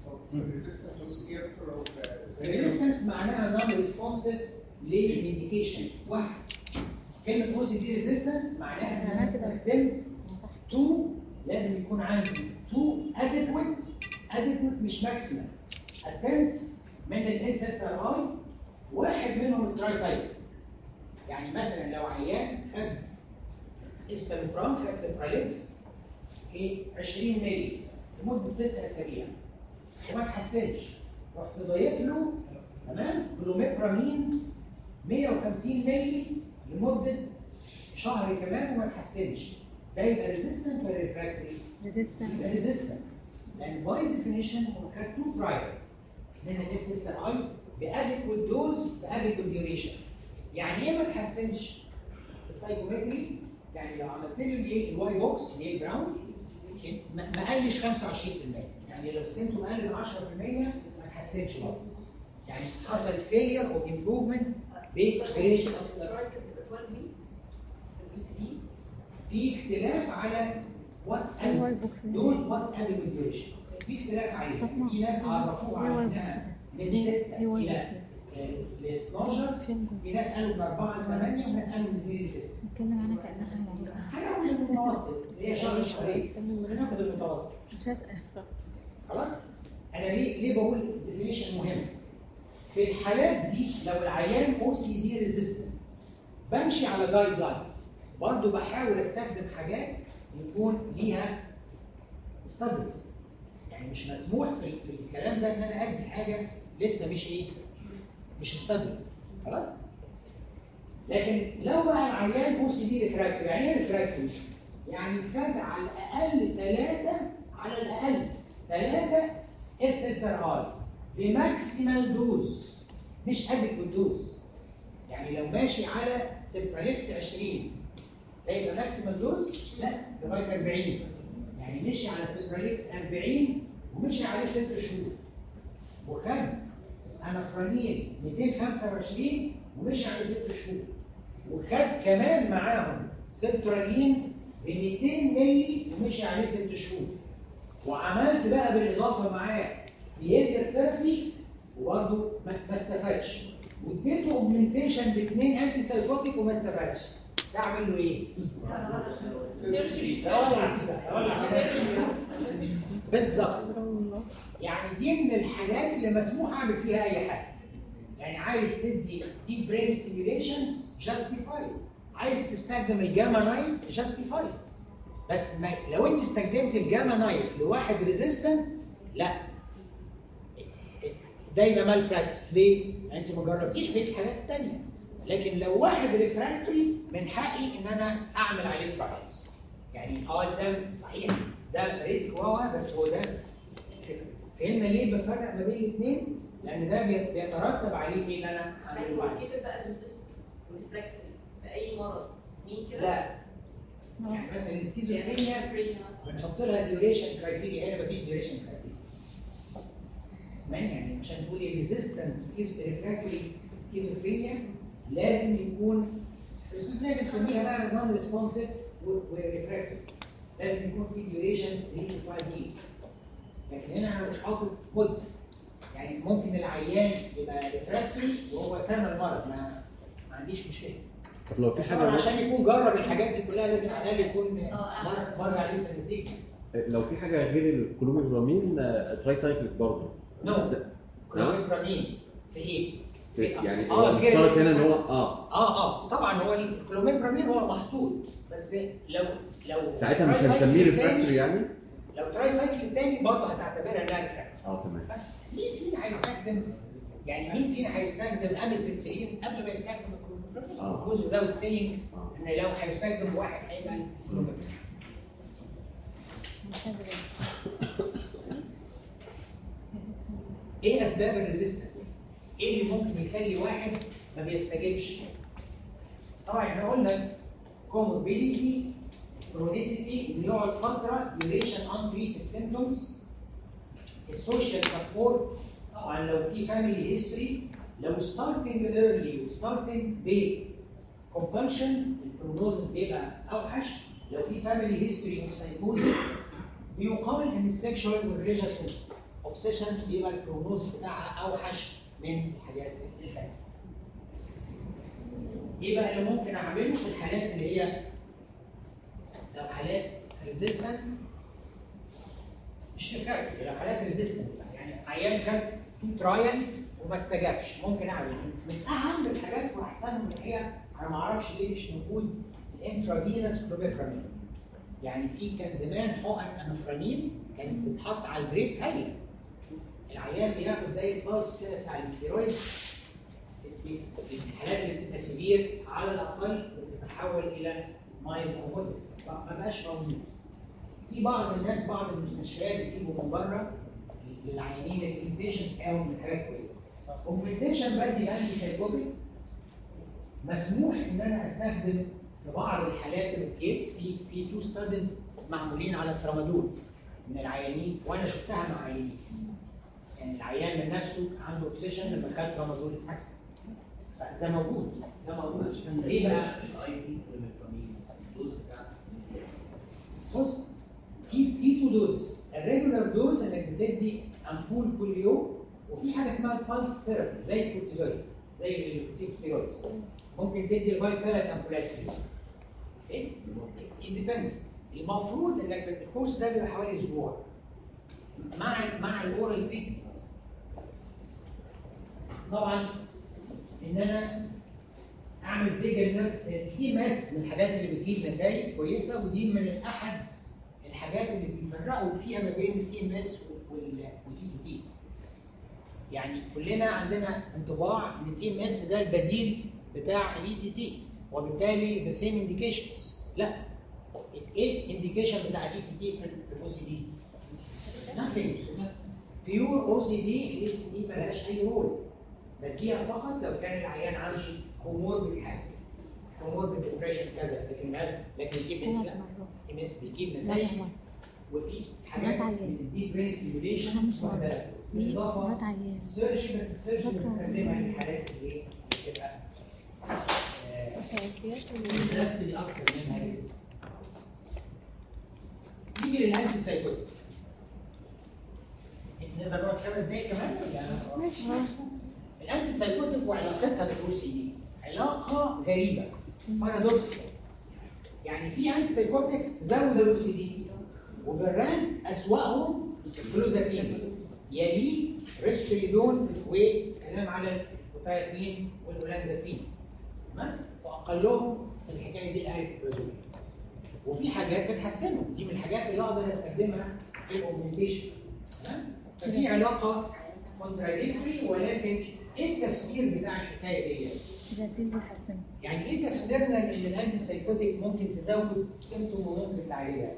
ريزيستنس معناها نون ريسبونسيف للميديكيشن. واحد كلمه او سي دي ريزيستنس معناها ان انا استخدمت تو، لازم يكون عندي تو اديكويت اديكويت مش ماكسيمم اتنس من الاس اس ار اي، واحد منهم الترايسايكل. يعني مثلا لو عيان خد استالوبرام، خد سيبراليكس اوكي عشرين مللي لمده ست اسابيع وما تحسنش، رحت ضايف له تمام جلوميبرامين مية وخمسين مللي لمده شهر كمان وما تحسنش، ده يبقى ريزيستنت ولا ريفراكتوري؟ ريزيستنت. يبقى ريزيستنت، لان باي ديفينيشن هو خد تو ترايلز من الاس اس ار اي بادكوت دوز بادكوت ديوريشن. يعني ايه ما تحسنش السايكومتري؟ يعني لو عملت له الايه الواي بوكس اللي هي براون ما ما قلش خمسة وعشرين في المية، يعني لو سنتم قل عشرة في المية ما تحسنش برضه. يعني حصل فيلير اوف امبروفمنت بجريشن. في اختلاف على واتس دوز واتس ادكوت ديوريشن، في اختلاف عليها. في ناس عرفوها على انها من ستة الى ل اثناشر، في ناس قالوا من أربعة ل ثمانية، وفي ناس قالوا من اثنين ل ستة. نتكلم عنها كأنها هناخد المتوسط اللي هي شهر شهرين، هناخد المتوسط. مش هسأل. خلاص؟ أنا ليه ليه بقول الديفينيشن مهم؟ في الحالات دي لو العيان او سي دي ريزيستنت بمشي على جايد لاينز، برضه بحاول استخدم حاجات يكون ليها ستاديز. يعني مش مسموح في, في الكلام ده ان انا ادي حاجه لسه مش ايه؟ مش ستادي. خلاص؟ لكن لو بقى العيان او سي دي ريفراكتوري، يعني ايه ريفراكتوري؟ يعني خد على الاقل ثلاثه على الاقل ثلاثه اس اس ار اي بماكسيمال دوز مش ادكوت دوز. يعني لو ماشي على سيبراليكس عشرين ده يبقى ماكسيمال دوز؟ لا، لغايه أربعين. يعني مشي على سيبراليكس أربعين ومشي عليه ست شهور. وخد انافرانين مئتين وخمسة وعشرين ومشي عليه ست شهور. وخد كمان معاهم سيبترالين ب مئتين مللي ومشي عليه ست شهور. وعملت بقى بالاضافه معاه بيهيفير ثيرابي وبرضه ما استفادش. واديته اوجمنتيشن باثنين انتي سايكوتيك وما استفادش. ده اعمل له ايه؟ بالظبط. يعني دي من الحالات اللي مسموح اعمل فيها اي حاجه. يعني عايز تدي ديب برين ستيميوليشنز جاستيفايد، عايز تستخدم الجاما نايف جاستيفايد. بس ما لو انت استخدمت الجاما نايف لواحد ريزيستنت لا، ده يبقى مال براكتس. ليه؟ انت ما جربتيش بقيه الحاجات الثانيه. لكن لو واحد ريفراكتوري من حقي ان انا اعمل عليه ترايلز. يعني اه ده صحيح ده ريسك واوا، بس هو ده فهمنا ليه بفرق ما بين الاثنين؟ لان ده بيترتب عليه ايه اللي انا هعمله بعد كده. بقى الريسيست والريفراكتوري في اي مرض مين كده؟ لا، يعني مثلا السكيزوفرينيا بنحط لها ديوريشن كرايتيريا، هنا مفيش ديوريشن كرايتيريا. تمام؟ يعني عشان تقولي ريزيستنت ريفراكتوري سكيزوفرينيا لازم يكون في السكيزوفرينيا بنسميها بقى نون ريسبونسيف وريفراكتوري، لازم يكون في ديوريشن ثلاثة to خمسة years. لكن هنا انا مش حاطط مده. يعني ممكن العيان يبقى ريفراكتوري وهو سنه المرض، ما ما عنديش مشكله. طب لو في بس حاجه طبعا عشان يكون جرب الحاجات دي كلها لازم على الاقل يكون مر مر عليه سنتين. لو في حاجه غير الكلوميبرامين تراي سايكليك برضه. نو كلوميبرامين في ايه؟ في يعني اه غير اشترط هنا ان هو اه اه اه طبعا هو الكلوميبرامين هو محطوط، بس لو لو ساعتها مش هنسميه ريفراكتوري يعني؟ لو تراي سايكل تاني برضه هتعتبرها انها ريفراكتوري. اه تمام. بس مين فينا هيستخدم، يعني مين فينا هيستخدم اميتريبتيلين قبل ما يستخدم الكلوميبرامين؟ اه جزء زود سينج ان لو هيستخدم واحد هيبقى الكلوميبرامين. ايه اسباب الريزيستنس؟ ايه اللي ممكن يخلي واحد ما بيستجيبش؟ طبعا احنا قلنا كوموربيديتي، كرونيسيتي، انه يقعد فتره، ديوريشن ان تريتد سيمبتومز، السوشيال سبورت. طبعا لو في فاميلي هيستوري، لو ستارتنج ايرلي وستارتنج ب كومبالشن البروجنوزس بيبقى اوحش. لو في فاميلي هيستوري اوف سايكوزيس بيقابل ان السكشوال والريليجيوس اوبسيشن بيبقى البروجنوز بتاعها اوحش من الحاجات الثانيه. ايه بقى اللي ممكن اعمله في الحالات اللي هي لو حالات ريزيستنت مش ريفراكتوري، لو حالات ريزيستنت يعني عيان خد تو ترايلز وما استجابش، ممكن اعمل من اهم الحاجات واحسنهم الحقيقه انا ما اعرفش ليه مش موجود الانترافينوس كلوميبرامين. يعني في كان زمان حقن انافرانين كانت بتتحط على الدريب هايله. العيان بياخد زي البالس كده بتاع الستيرويد. الحالات اللي بتبقى سيفير على الاقل بتتحول الى مايلد او مودريت، ما بقاش موجود. في بعض الناس بعض المستشفيات بتجيبوا من بره للعيانين الانفيشنز بتاعهم من حاجات كويسه. كومبليكيشن بدي بانتي سايكوتكس مسموح ان انا استخدم في بعض الحالات الكيس في في تو ستاديز معمولين على الترامادول من العيانين وانا شفتها مع عيانين. يعني العيان من نفسه عنده اوبسيشن لما خد ترامادول اتحسن. ده موجود ده موجود عشان ايه بقى؟ الاي بي الدوز بتاعته. بص في في تو دوزز، الريجولار دوز انك بتدي امبول كل يوم، وفي حاجه اسمها البالس ثيرابي زي الكورتيزول زي الكورتيكوستيرويد ممكن تدي لغايه ثلاث امبولات في اليوم. ايه؟ اندبندنس. المفروض انك الكورس ده بيبقى حوالي اسبوع مع مع الاورال تريتمنت. طبعا ان انا اعمل فيجن نيرف تي ماس من الحاجات اللي بتجيب نتائج كويسه، ودي من احد الحاجات اللي بيفرقوا فيها ما بين التي ام اس والاي سي تي. يعني كلنا عندنا انطباع ان التي ام اس ده البديل بتاع الاي سي تي، وبالتالي ذا سيم انديكيشنز. لا، ايه الانديكيشن بتاع الاي سي تي في الاو سي دي؟ nothing. بيور او سي دي الاي سي تي مالهاش اي رول. بديها فقط لو كان العيان عنده كوموربيد حاجه، كوموربيد ديبريشن كذا، لكن ما لكن تي ام اس لا، تي ام اس بيجيب نتائج. وفي حاجات من الديب برين ستيميوليشن واخده بالاضافه السيرجي، بس السيرجي بنستخدمها للحالات اللي بتبقى بتركز اكتر منها ريزيست. نيجي للانتي سايكوتيك. نقدر نقعد خمس دقايق كمان ولا ماشي؟ الانتي سايكوتيك وعلاقتها بالاو سي دي علاقه غريبه بارادوكسيكال. يعني في انتي سايكوتكس تزود الاو سي دي، وبالران اسوأهم كلوزابين، يليه ريسبيريدون وكلام على الكوتايبين والولانزابين، تمام؟ واقلهم في الحكايه دي الاريبرازول. وفي حاجات بتحسنهم، دي من الحاجات اللي اقدر استخدمها في الاوجمنتيشن، تمام؟ ففي علاقه كونتراديكتوري، ولكن ايه التفسير بتاع الحكايه دي؟ السلاسل بتحسنه. يعني ايه تفسيرنا ان الانتي سايكوتيك ممكن تزود السيمتوم وممكن تعالجها؟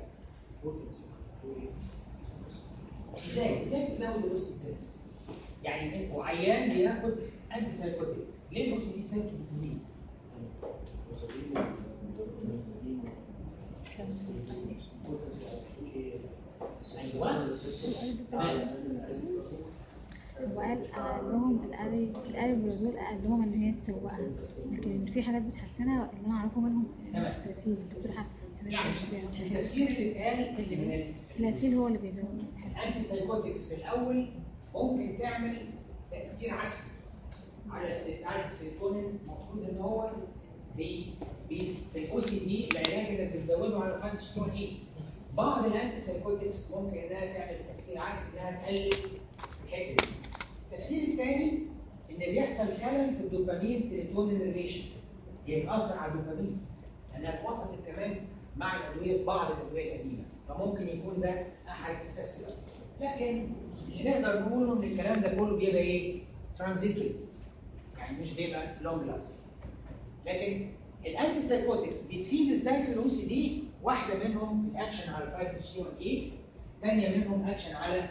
ازاي؟ ازاي تزود الاو سي سي؟ يعني وعيان بياخد انتي سايكوتيك، ليه الاو سي دي سيمتوم تزيد؟ ايوه وقال اقلهم الاريبرازول اقلهم ان هي تسوقها، لكن في حاجات بتحسنها اللي انا اعرفه منهم الستراسيل. الدكتور يعني التفسير اللي اتقال ان الستراسيل هو اللي بيزود الانتي سايكوتكس في الاول ممكن تعمل تاثير عكسي على على السيروتونين. المفروض ان هو بي في الاو سي دي العلاج اللي بتزوده على فانكشن ايه؟ بعض الانتي سايكوتكس ممكن انها تعمل تاثير عكسي، انها تقلل الحته دي. التفسير الثاني ان بيحصل خلل في الدوبامين سيروتونين ريليشن، بيتاثر على الدوبامين لانها اتوصفت كمان مع الادويه، بعض الادويه القديمه، فممكن يكون ده احد التفسيرات. لكن اللي نقدر نقوله ان الكلام ده كله بيبقى ايه؟ ترانزيتوري، يعني مش بيبقى لونج لاست. لكن الانتي سايكوتكس بتفيد ازاي في الاو سي دي؟ واحده منهم في الاكشن على الفايف سي واحد اي، ثانيه منهم اكشن على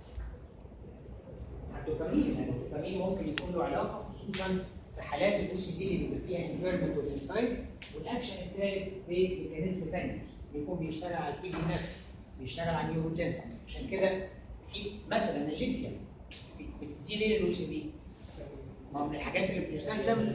الدوبامين. يعني الدوبامين ممكن يكون له علاقه خصوصا في حالات الاو سي دي اللي بيبقى فيها انفيرمنت والانسايد. والاكشن الثالث بميكانيزم ثاني بيكون بيشتغل على البي دي نف، بيشتغل على النيوروجينسيس. عشان كده في مثلا الليثيوم بتدي ليه الاو سي دي؟ ما من الحاجات اللي بتستخدم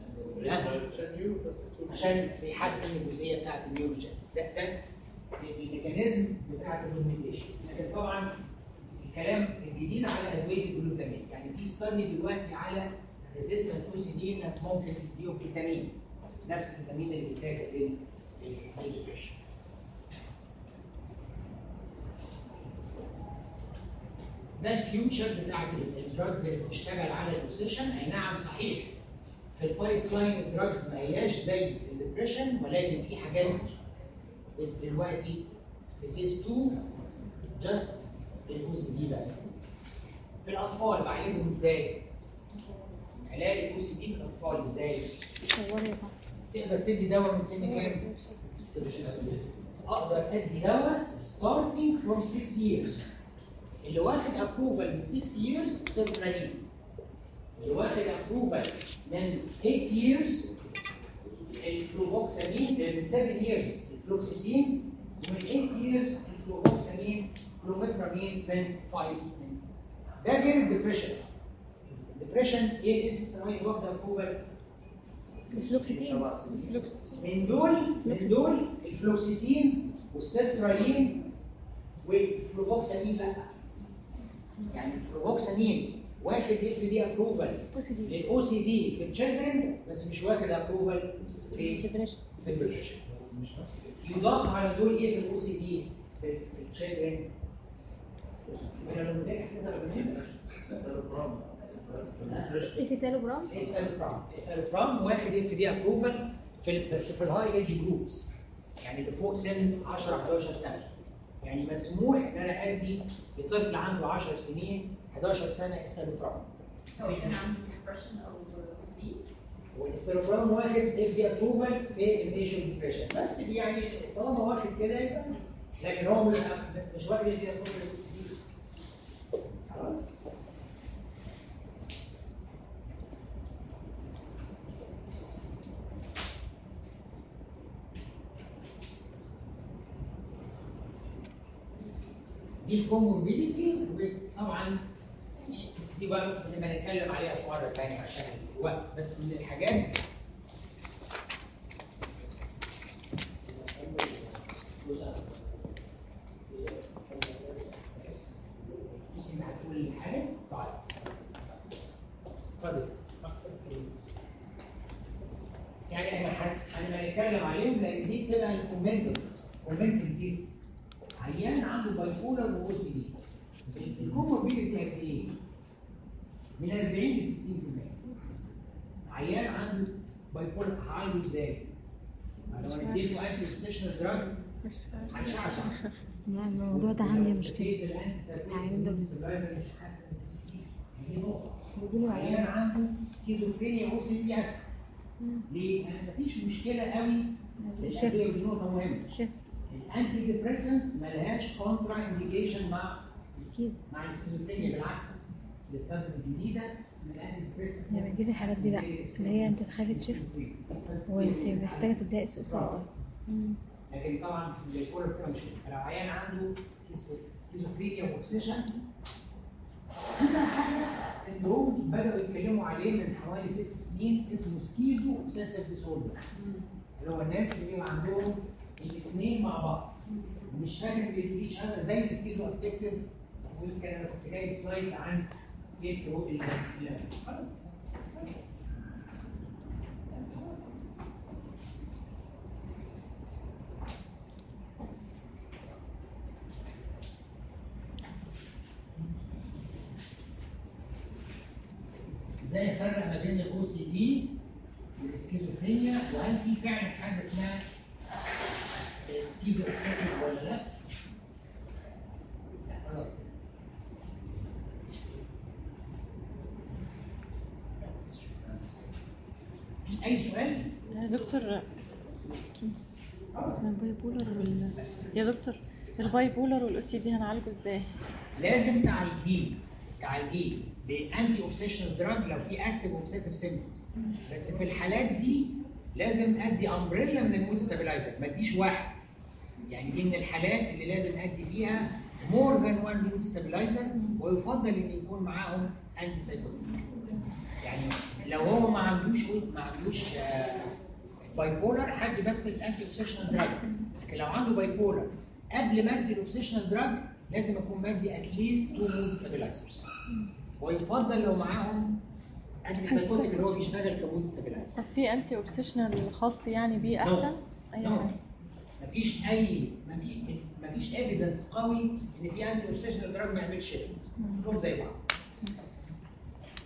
عشان بيحسن الجزئيه بتاعت النيوروجينسيس. ده ده الميكانيزم بتاعت الدومينيشن. لكن طبعا الكلام الجديد على ادويه الجلوتامين، يعني في ستادي دلوقتي على ريزيستنت او سي دي انك ممكن تديهم فيتامين، نفس الفيتامين اللي بيتاخد للديبريشن. ده الفيوتشر بتاعت الدراجز اللي بتشتغل على الاوبسيشن. اي نعم صحيح في البايب لاين الدراجز ما هياش زي الديبريشن، ولكن في حاجات دلوقتي في فيز اتنين جاست الاو سي دي بس. في الاطفال بعالجهم ازاي؟ علاج الاو سي دي في الاطفال ازاي؟ تقدر تدي دواء من سن كام؟ اقدر ادي دواء starting from six years. اللي واخد ابروفال من six years سيرترالين، اللي واخد ابروفال من eight years الفلوفوكسامين، من seven years الفلوكسيتين، ومن eight years الفلوفوكسامين كلوميبرامين من five. ده غير الدبريشن. الدبريشن ايه الاسم الثانوي اللي واخد ابروفال؟ الفلوكسيتين. من دول من دول الفلوكسيتين والسيرترالين والفلوفوكسامين لا. يعني الفلوفوكسامين واخد اف دي ابروفال للاو سي دي في التشيلدرن، بس مش واخد ابروفال في الدبريشن. في الدبريشن. يضاف على دول ايه في الاو سي دي في التشيلدرن؟ ايسيتالوبرام. ايسيتالوبرام. ايسيتالوبرام واخد اف دي ابروفال في بس في الهاي ايدج جروبس، يعني اللي فوق سن عشرة حداشر سنه. يعني مسموح ان انا ادي لطفل عنده عشر سنين حداشر سنه ايسيتالوبرام. سواء كان عنده ديبرشن او او سي دي. والاستروبرام واخد اف دي ابروفال في الميجور ديبريشن، بس يعني طالما واخد كده يبقى، لكن هو مش مش واخد اف دي ابروفال في السي دي. خلاص؟ دي الكوموربيديتي، وطبعا دي بقى نبقى نتكلم عليها في مره ثانيه عشان الوقت، بس من الحاجات هتقول حاجه؟ طيب اتفضل. يعني احنا هنبقى نتكلم عليهم لان دي بتبقى الكومنتنج كومنتنج كيس. عيان عنده باي بولر واو سي دي، الكوموربيديتي قد ايه؟ من أربعين ل ستين بالمية. عيان عنده باي بولر هعالجه ازاي؟ لو اديته انتي اوبسيشنال دراج هيشعشع. الموضوع ده عندي مشكله. عيان ده مش حاسس دي نقطه. عيان عنده سكيزوفرينيا او سي دي اسهل. ليه؟ يعني مفيش مشكله قوي. الادويه دي نقطه مهمه. الانتي ديبريسنس مالهاش كونترا انديكيشن مع مع السكيزوفرينيا، بالعكس الاستاتس الجديده من الانتي ديبريسنس. يعني بتجيب الحالات دي بقى اللي هي انت خارج شيفت وانت محتاجه تبداي استئصال. لكن طبعا الكل بتبقى مش لو عيان عنده سكيزوفرينيا واوبسيشن، في بقى حاجه سندروم بداوا يتكلموا عليه من حوالي ست سنين اسمه سكيزو اوبسيسيف ديسوردر، اللي هو الناس اللي بيبقى عندهم الاثنين مع بعض مش فاكر بيديش انا زي السكيزو افكتيف. ويمكن انا كنت جايب سلايدز عن ايه فروق ال خلاص. ازاي افرق ما بين الاو سي دي والسكيزوفرينيا، وهل في فعلا حاجه اسمها سكيزو اوبسيسيف ولا لا؟ خلاص. في اي سؤال؟ يا دكتور الباي بولر وال... يا دكتور الباي بولر والاو سي دي هنعالجه ازاي؟ لازم تعالجيه تعالجيه بانتي اوبسيشنال دراج لو في اكتيف اوبسيسيف سيمبتومز، بس في الحالات دي لازم ادي امبريلا من المود ستابلايزر، ما اديش واحد. يعني دي من الحالات اللي لازم ادي فيها مور ذان وان مود ستابلايزر، ويفضل ان يكون معاهم انتي سايكوتيك. يعني لو هو ما عندوش ما عندوش باي بولر حد بس الانتي اوبسيشنال دراج، لكن لو عنده باي بولر قبل ما ادي الاوبسيشنال دراج لازم اكون مادي اتليست تو مود ستابلايزرز، ويفضل لو معاهم انتي سايكوتيك اللي هو بيشتغل كمود ستابلايزر. طب في انتي اوبسيشنال خاص يعني بيه احسن؟ ايوه مفيش اي مفيش ايفيدنس قوي ان في انتي اوبسيشنال دراج ما يعملش شيفت، كلهم زي بعض.